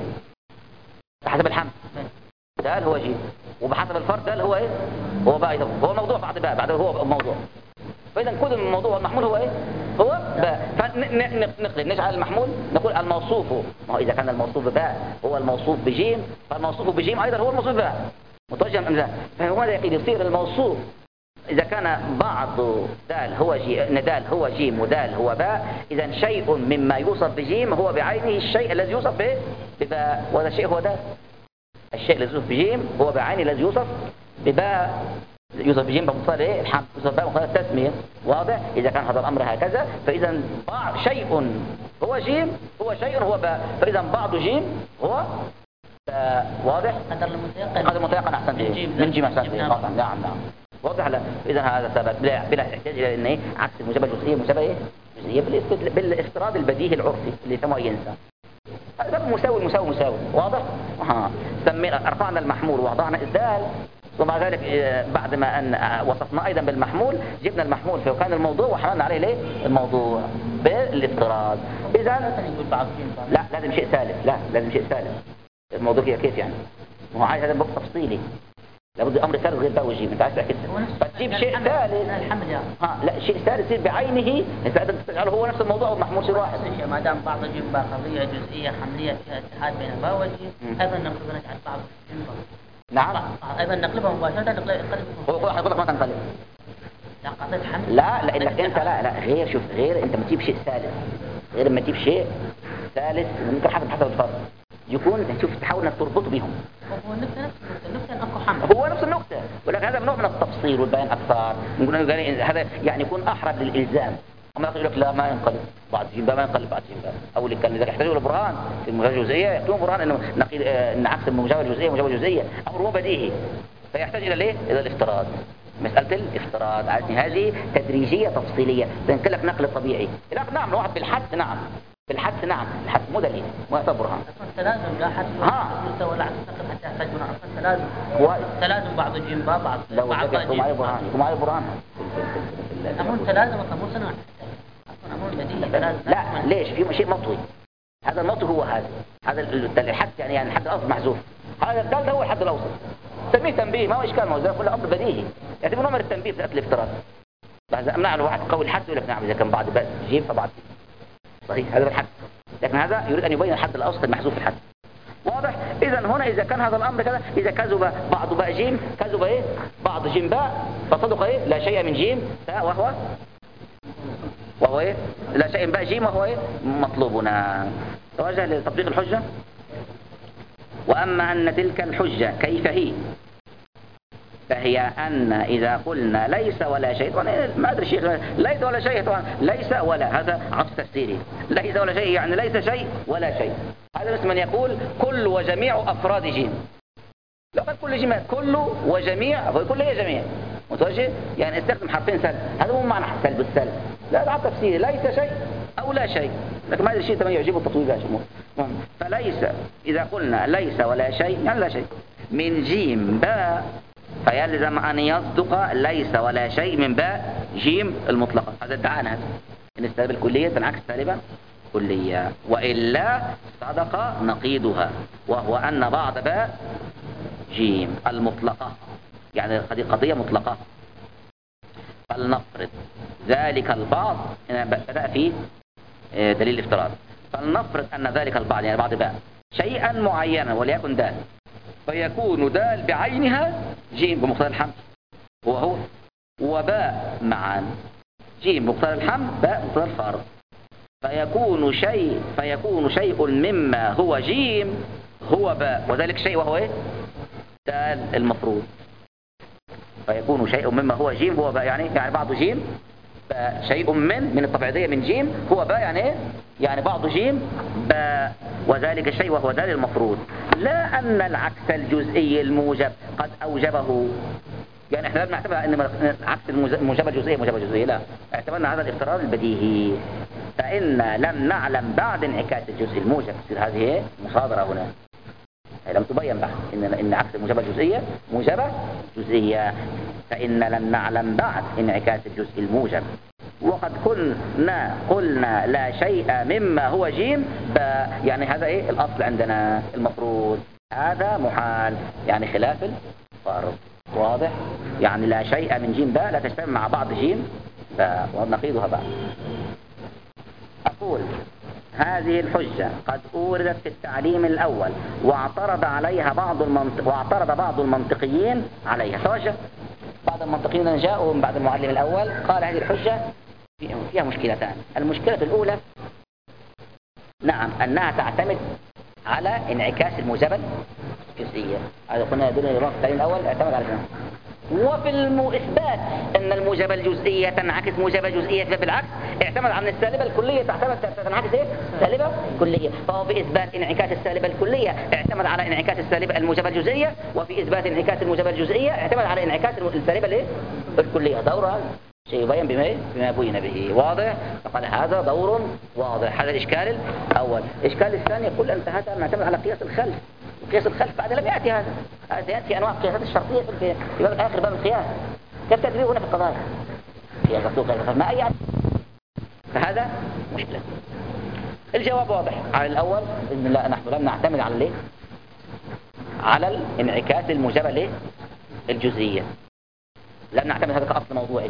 بحسب الحمل، دال هو جيم، وبحسب الفرد دال هو ايه؟ هو بقى ايضا هو الموضوع بعد بقى بعد هو الموضوع. فاذا كل الموضوع المحمول هو ايه؟ هو باء. فنقلب نجعل المحمول نقول الموصوف، ما هو اذا كان الموصوف بباء هو الموصوف بجيم، فالموصوف بجيم ايضا هو الموصوف بباء. متوجه ام لا؟ فهو ماذا يصير الموصوف إذا كان بعض دال هو جيم، دال هو جيم ودال هو باء، إذا شيء مما يوصف بجيم هو بعينه الشيء الذي يوصف به بباء، وهذا الشيء هو دال. الشيء الذي يوصف بجيم هو بعينه الذي يوصف بباء، يوصف بجيم بمقتضى ايه؟ الحمل، يوصف باء بمقتضى التسمية. واضح؟ إذا كان هذا الأمر هكذا فإذا شيء هو جيم هو شيء هو باء، فإذا بعض جيم هو باء. واضح؟ قدر المتيقن قدر المتيقن أحسن إيه؟ من جيم أحسن إيه؟ نعم نعم. واضح لا؟ إذا هذا ثبت بلا بلا احتياج إلى إن إيه؟ عكس المشابهة الجزئية، مشابهة إيه؟ جزئية بالافتراض البديهي العرفي اللي يسموه أي إنسان. هذا مساوي مساوي مساوي. واضح؟ ها سمينا رفعنا المحمول ووضعنا الدال، ومع ذلك بعد ما أن وصفنا أيضا بالمحمول جبنا المحمول في كان الموضوع وحملنا عليه ليه؟ الموضوع بالافتراض. إذا لا لازم شيء ثالث، لا لازم شيء ثالث. الموضوع كيف كيف يعني؟ هو عايز هذا بقى تفصيلي، لابد امر ثالث غير باء وجيم. انت عايز تحكي فتجيب شيء ثالث الحمل يعني ها لا شيء ثالث يصير بعينه، انت تجعله هو نفس الموضوع والمحمول شيء واحد. ما دام بعض جيم باء قضيه جزئيه حمليه فيها اتحاد بين باء وجيم، ايضا نقلب نجعل بعض جيم باء. نعم ايضا نقلبها مباشره نقلب هو كل واحد يقول لك ما تنقلب. لا قضيه حمل لا لانك انت لا لا غير شوف غير انت ما تجيب شيء ثالث، غير لما تجيب شيء ثالث ممكن حسب حسب الفرد يكون شوف تحاول انك تربطه بهم. هو النكته نفس النكته اكو حمل، هو نفس النكته، ولكن هذا نوع من التفصيل والبيان اكثر. نقول هذا يعني يكون احرى للالزام، أما يقول لك لا ما ينقلب بعد جيم باء ما ينقلب بعد جيم باء أو اللي كان إذا يحتاجوا لبرهان في الموجبة الجزئية يكتبون برهان إنه نقيض إن عكس الموجبة الجزئية موجبة جزئية أمر هو بديهي فيحتاج إلى ليه؟ إلى الافتراض. مسألة الافتراض هذه تدريجية تفصيلية تنقل لك نقل طبيعي. لكن نعم واحد بالحدث نعم بالحدث نعم الحدث مو دليل مو يعتبر برهان. أصلا تلازم لا حدث ولا عكس نقل حتى يحتاج برهان. أصلا تلازم و... تلازم بعض الجيم باء بعض لو بعض يكون معي برهان يكون معي برهان. أمر تلازم أصلا مو صناعة. أصلا أمر بديهي تلازم. لا ليش في شيء مطوي. هذا المطوي هو هذا هذا الحد يعني يعني الحد الأوسط محذوف. هذا الثالث هو الحد الأوسط. سميه تنبيه ما هو إشكال موزع كل أمر بديهي يعتبر نوع من التنبيه في الأكل الافتراض. بس أمنع الواحد قوي الحد يقول لك نعم إذا كان بعد بس جيم فبعد صحيح هذا الحد. لكن هذا يريد أن يبين الحد الأوسط المحذوف في الحد. واضح؟ إذا هنا إذا كان هذا الأمر كذا إذا كذب بعض باء جيم كذب إيه بعض جيم باء فصدق إيه لا شيء من جيم وهو وهو إيه لا شيء باء جيم وهو إيه مطلوبنا. توجه لتطبيق الحجة. وأما أن تلك الحجة كيف هي فهي أن إذا قلنا ليس ولا شيء طبعا ما أدري شيء ليس ولا شيء طبعا ليس ولا هذا عطف تفسيري ليس ولا شيء يعني ليس شيء ولا شيء. هذا مثل من يقول كل وجميع أفراد جيم. لا قال كل جميع كل وجميع كل هي جميع متوجه يعني استخدم حرفين سلب. هذا مو معنى سلب السلب لا ده عطف تفسيري ليس شيء أو لا شيء. لكن ما أدري شيء تمام يعجبه التطويل يا شمول. فليس إذا قلنا ليس ولا شيء يعني لا شيء من جيم باء فيلزم أن يصدق ليس ولا شيء من باء جيم المطلقة. هذا ادعاءنا هذا إن السالبة الكلية تنعكس سالبة كلية وإلا صدق نقيضها وهو أن بعض باء جيم المطلقة يعني هذه قضية مطلقة. فلنفرض ذلك البعض بدأ في دليل الافتراض. فلنفرض أن ذلك البعض يعني بعض باء شيئا معينا وليكن دال فيكون دال بعينها جيم بمقتضى الحمل وهو وباء معا جيم بمقتضى الحمل باء بمقتضى الفرض فيكون شيء فيكون شيء مما هو جيم هو باء وذلك شيء وهو ايه دال المفروض. فيكون شيء مما هو جيم هو باء يعني يعني بعض جيم باء شيء من من الطبيعية من جيم هو باء يعني ايه يعني بعض جيم باء وذلك الشيء وهو دال المفروض. لا أن العكس الجزئي الموجب قد أوجبه يعني احنا لا بنعتبر ان عكس الموجبة الجزئية موجبة جزئية لا اعتبرنا هذا الافتراض البديهي. فإن لم نعلم بعد انعكاس الجزء الموجب تصير هذه مصادرة هنا لم تبين بعد إن إن عكس الموجبة الجزئية موجبة جزئية. فإن لم نعلم بعد انعكاس الجزء الموجب وقد كنا قلنا لا شيء مما هو جيم باء يعني هذا ايه الاصل عندنا المفروض هذا محال يعني خلاف الفرض. واضح يعني لا شيء من جيم باء لا تجتمع مع بعض جيم باء ونقيضها باء. أقول هذه الحجة قد أوردت في التعليم الأول واعترض عليها بعض المنطق واعترض بعض المنطقيين عليها. توجه بعض المنطقيين جاءوا من بعد المعلم الأول قال هذه الحجة فيها مشكلتان. المشكلة الأولى نعم أنها تعتمد على انعكاس الموجبة الجزئية. هذا قلنا يدل الى التعليم الأول اعتمد على هنا. وفي الإثبات أن الموجبة الجزئية تنعكس موجبة جزئية بالعكس اعتمد على السالبة الكلية تعتمد تنعكس ايه؟ سالبة كلية. فهو في إثبات انعكاس السالبة الكلية اعتمد على انعكاس السالبة الموجبة الجزئية وفي إثبات انعكاس الموجبة الجزئية اعتمد على انعكاس السالبة الايه؟ الكلية. دورة شيء يبين بما بما بين به. واضح؟ فقال هذا دور واضح. هذا الإشكال الأول. الإشكال الثاني يقول أنت هذا نعتمد على قياس الخلف. قياس الخلف بعد لم يأتي هذا. هذا يأتي أنواع القياسات الشرطية في باب الآخر باب القياس. كيف تدريب هنا في القضايا؟ قياس الخلف قياس الخلف ما أي. فهذا مشكلة. الجواب واضح على الأول بإذن الله. نحن لم نعتمد على الايه؟ على الانعكاس الموجبة ليه؟ الجزئية. لم نعتمد هذا كأصل موضوعي.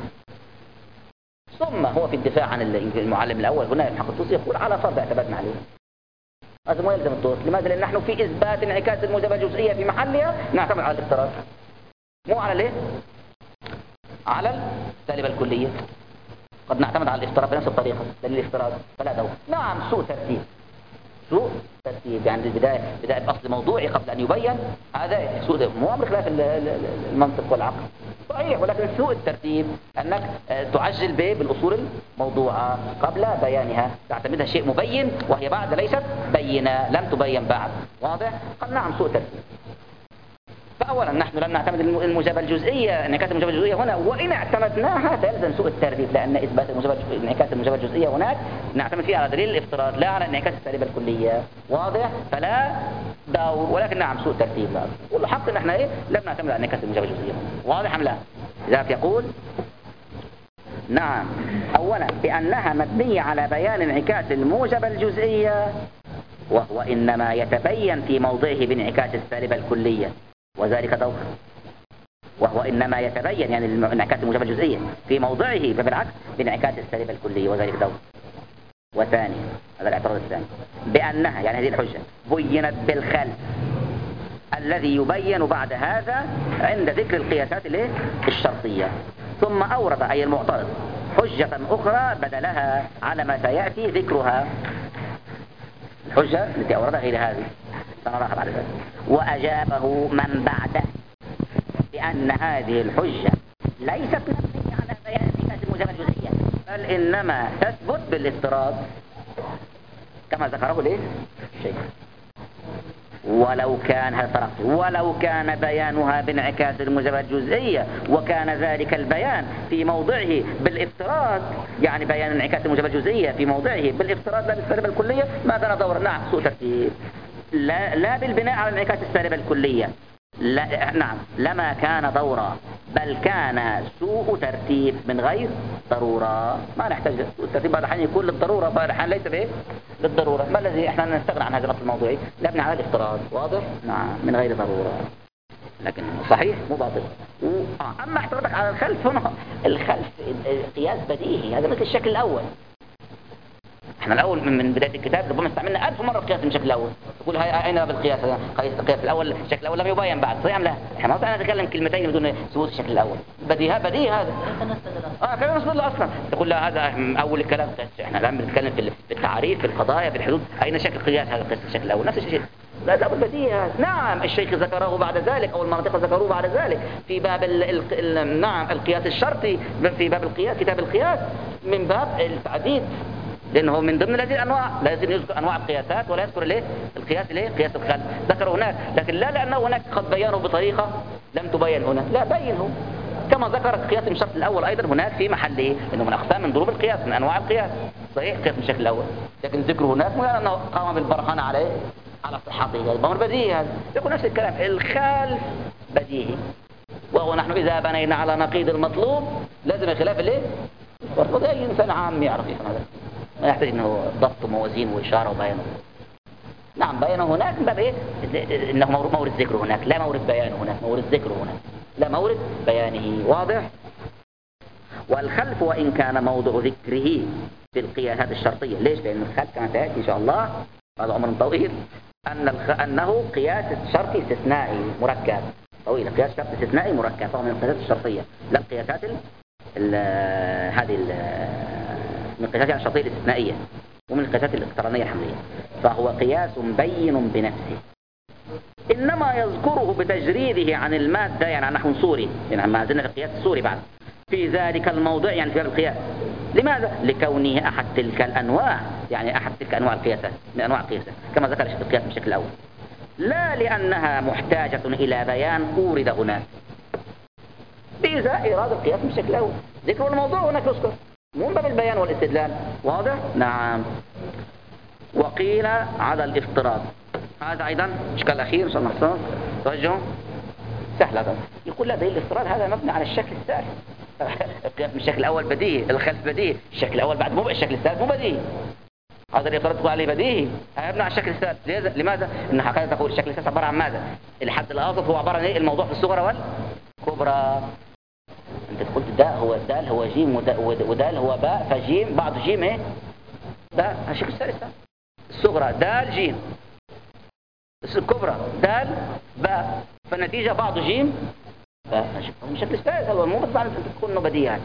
ثم هو في الدفاع عن المعلم الأول هنا ابن حق الطوسي يقول على فرض اعتمدنا عليه. هذا ما يلزم الطوس. لماذا؟ لأن نحن في إثبات انعكاس الموجبة الجزئية في محلها نعتمد على الافتراض مو على ليه؟ على السالبة الكلية. قد نعتمد على الافتراض بنفس الطريقة دليل الافتراض فلا دور. نعم سوء ترتيب سوء ترتيب، يعني البداية بداية بأصل موضوعي قبل أن يبين، هذا سوء، مو أمر خلاف المنطق والعقل صحيح، ولكن سوء الترتيب أنك تعجل به بالأصول الموضوعة قبل بيانها، تعتمدها شيء مبين وهي بعد ليست بينة، لم تبين بعد. واضح؟ قال نعم سوء ترتيب. فأولا نحن لم نعتمد الموجبة الجزئية، انعكاس الموجبة الجزئية هنا، وإن اعتمدناها فيلزم سوء الترتيب، لأن إثبات الموجبة انعكاس الموجبة الجزئية هناك نعتمد فيها على دليل الافتراض لا على انعكاس السالبة الكلية. واضح؟ فلا دور، ولكن نعم سوء الترتيب. والحق ان احنا ايه لم نعتمد على انعكاس الموجبة الجزئية. واضح أم لا؟ لذلك يقول نعم أولا بأنها مبنية على بيان انعكاس الموجبة الجزئية، وهو إنما يتبين في موضعه بانعكاس السالبة الكلية وذلك دور، وهو إنما يتبين يعني انعكاس الموجبة الجزئية في موضعه فبالعكس بانعكاس السالبة الكلية وذلك دور. وثانيا هذا الاعتراض الثاني بأنها يعني هذه الحجة بينت بالخلف الذي يبين بعد هذا عند ذكر القياسات الشرطية، ثم أورد أي المعترض حجة أخرى بدلها على ما سيأتي ذكرها. الحجة التي أوردها غير هذه سنراها بعد ذلك. وأجابه من بعده بأن هذه الحجة ليست مبنية على بيان انعكاس الموجبة الجزئية، بل إنما تثبت بالافتراض كما ذكره ليه الشيخ. ولو كان هذا ولو كان بيانها بانعكاس الموجبة الجزئية وكان ذلك البيان في موضعه بالافتراض، يعني بيان انعكاس الموجبة الجزئية في موضعه بالافتراض لا بالسالبة الكلية، ما كان دورا. نعم سوء ترتيب، لا, لا بالبناء على انعكاس السالبة الكلية، لا نعم لما كان دورا، بل كان سوء ترتيب من غير ضرورة. ما نحتاج سوء الترتيب، بعد حين يكون للضرورة، بعد حين ليس به للضرورة. ما الذي احنا نستغنى عن هذا الأصل الموضوعي؟ نبني على الافتراض. واضح؟ نعم من غير ضرورة، لكن صحيح مو باطل. آه. أما اعتراضك على الخلف هنا، الخلف قياس بديهي، هذا مثل الشكل الأول. احنا الاول من بدايه الكتاب ربما استعملنا ألف مره القياس من الشكل الاول، تقول هاي اين بالقياس؟ القياس الاول الشكل الاول لم يبين بعد، صحيح ام لا؟ احنا ما بدنا نتكلم كلمتين بدون ثبوت الشكل الاول. بديهه بديهه هذا اه كلام نستدل اصلا، تقول لا هذا اول الكلام. احنا الان بنتكلم في التعريف، في القضايا، في الحدود، اين شكل القياس؟ هذا القياس الشكل الاول نفس الشيء. لا لا بديهه. نعم الشيخ ذكره بعد ذلك، او المناطق ذكروه بعد ذلك في باب ال ال نعم القياس الشرطي، في باب القياس كتاب القياس من باب التعديد، لأنه من ضمن هذه الأنواع لازم يذكر أنواع القياسات ولا يذكر ليه القياس ليه قياس الخلف ذكره هناك، لكن لا لأنه هناك قد بيانه بطريقة لم تبين هنا، لا بينه كما ذكر القياس من الشرط الأول أيضا هناك في محله، إنه من أقسام من ضروب القياس من أنواع القياس، صحيح قياس من الشكل الأول، لكن ذكره هناك مو لأنه قام بالبرهان عليه على صحته، هذا أمر بديهي. هذا يقول نفس الكلام، الخلف بديهي، وهو نحن إذا بنينا على نقيض المطلوب لازم الخلاف ليه برضه أي إنسان عام يعرف يفهم هذا، ما يحتاج انه ضبط وموازين واشاره وبيانه. نعم بيانه هناك من باب ايه؟ انه مورد ذكره هناك، لا مورد بيانه هناك، مورد ذكره هناك لا مورد بيانه. واضح؟ والخلف وان كان موضع ذكره في القياسات الشرطيه، ليش؟ لان الخلف كما سياتي ان شاء الله هذا امر طويل، ان الخ... انه قياس شرطي استثنائي مركب طويل، قياس شرطي استثنائي مركب، فهو من القياسات الشرطيه لا القياسات ال... ال... هذه ال... من القياسات الشرطية الاستثنائية ومن القياسات الاقترانية الحملية، فهو قياس بين بنفسه، إنما يذكره بتجريده عن المادة، يعني عن نحو صوري، يعني ما زلنا في القياس الصوري بعد في ذلك الموضع، يعني في هذا القياس. لماذا؟ لكونه أحد تلك الأنواع، يعني أحد تلك أنواع القياسات من أنواع القياسات كما ذكر القياس بالشكل الأول، لا لأنها محتاجة إلى بيان أورد هناك بإزاء إيراد القياس بالشكل الأول، ذكر الموضوع هناك يذكر مو باب البيان والاستدلال. واضح؟ نعم. وقيل على الافتراض، هذا أيضا إشكال أخير إن شاء الله نحصل توجه سهل. هذا يقول لا دليل الافتراض هذا مبني على الشكل الثالث، القياس من الشكل الأول بديهي، الخلف بديهي، الشكل الأول بعد مو الشكل الثالث مو بديهي، هذا اللي افترضت عليه بديهي، هيبنى على الشكل الثالث. لماذا؟ إن حقيقة تقول الشكل الثالث عبارة عن ماذا؟ الحد الأوسط هو عبارة عن إيه؟ الموضوع في الصغرى والكبرى. انت قلت داء هو دال هو جيم ودال هو باء، فجيم بعض جيم ايه باء، الشكل الثالث الصغرى دال جيم، الكبرى دال باء، فالنتيجة بعض جيم باء، الشكل الثالث هو مو بس انت تكون انه بديهي.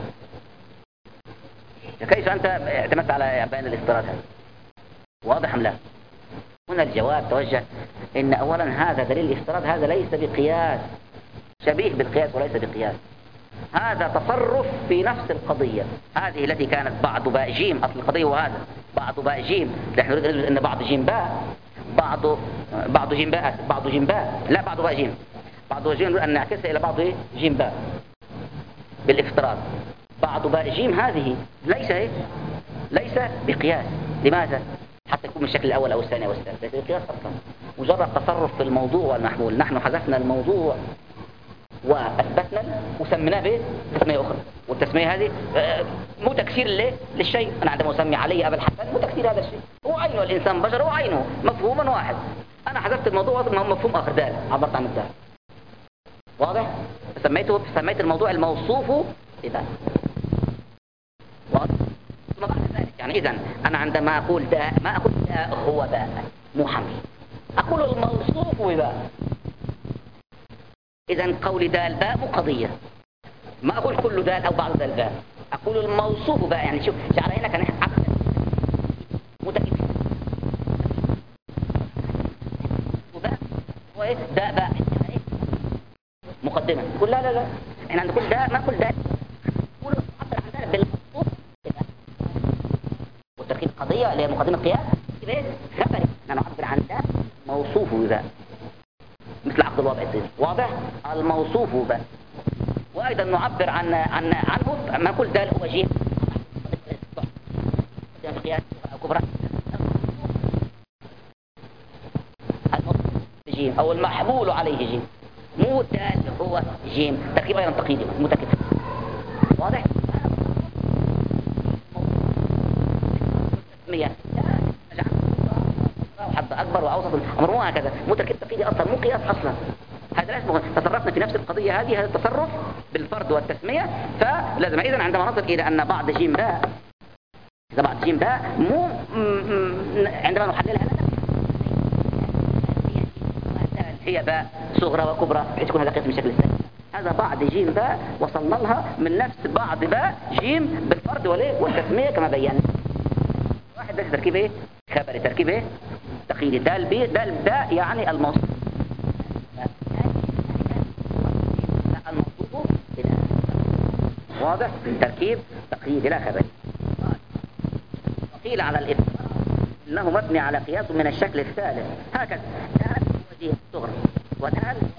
كيف انت اعتمدت على بيان الافتراض هذا؟ واضح ام لا؟ هنا الجواب توجه إن أولا هذا دليل الافتراض، هذا ليس بقياس، شبيه بالقياس وليس بقياس، هذا تصرف في نفس القضية. هذه التي كانت بعض باء جيم أصل القضية، وهذا بعض باء جيم، نحن نريد أن أن بعض جيم باء بعض بعض جيم باء بعض جيم باء لا بعض باء جيم بعض جيم نريد أن نعكسها إلى بعض جيم باء بالافتراض. بعض باء جيم هذه ليس إيه؟ ليس بقياس. لماذا؟ حتى يكون من الشكل الأول أو الثاني أو الثالث، ليس بقياس أصلا، مجرد تصرف في الموضوع والمحمول. نحن حذفنا الموضوع وأثبتنا وسميناه بتسمية أخرى، والتسمية هذه مو تكسير للشيء. أنا عندما أسمي علي أبا الحسن مو تكسير هذا الشيء، هو عينه، الإنسان بشر وعينه مفهوما واحد. أنا حذفت الموضوع وأظن مفهوم آخر، دال، عبرت عن الدال، واضح؟ سميته سميت الموضوع الموصوف بذلك، واضح؟ ثم بعد ذلك يعني إذا أنا عندما أقول داء ما أقول داء هو باء مو حمل، أقول الموصوف بباء. إذا قولي دال باء مو قضية، ما أقول كل دال أو بعض دال باء، أقول الموصوف باء. يعني شوف جعل هنا كان عقد متكئ وباء هو إيه؟ داء باء مقدمة. يقول لا لا لا إحنا عند كل داء ما كل داء، نقول نعبر عن ذلك بالموصوف بباء. والتركيب القضية اللي هي مقدمة قياس خبري، نعبر عن داء موصوف بباء مثل عقد الوضع يصير، واضح؟ الموصوف به. وايضا نعبر عن عن عنه ما كل دال هو جيم قياس كبرى، جيم او المحمول عليه جيم، مو دال هو جيم، تركيب ايضا تقييدي متكتل، واضح؟ حتى اكبر واوسط امر مو هكذا، مو تركيب تقييدي اصلا، مو قياس اصلا. هذا لازم تصرفنا في نفس القضيه هذه، هذا التصرف بالفرد والتسميه، فلازم اذا عندما نصل الى ان بعض جيم باء اذا بعض جيم باء مو عندما نحللها هي باء صغرى وكبرى بحيث يكون هذا قياس من الشكل الثاني. هذا بعض جيم باء وصلنا لها من نفس بعض باء جيم بالفرد والتسميه كما بينا. واحد بس تركيب ايه؟ خبري، تركيب ايه؟ تقييدي. دال بي دال باء يعني الموصوف، الموصوف بلا، واضح؟ تركيب تقييدي لا خبري. وقيل على الافتراض انه مبني على قياس من الشكل الثالث، هكذا دال وجيه صغرى ودال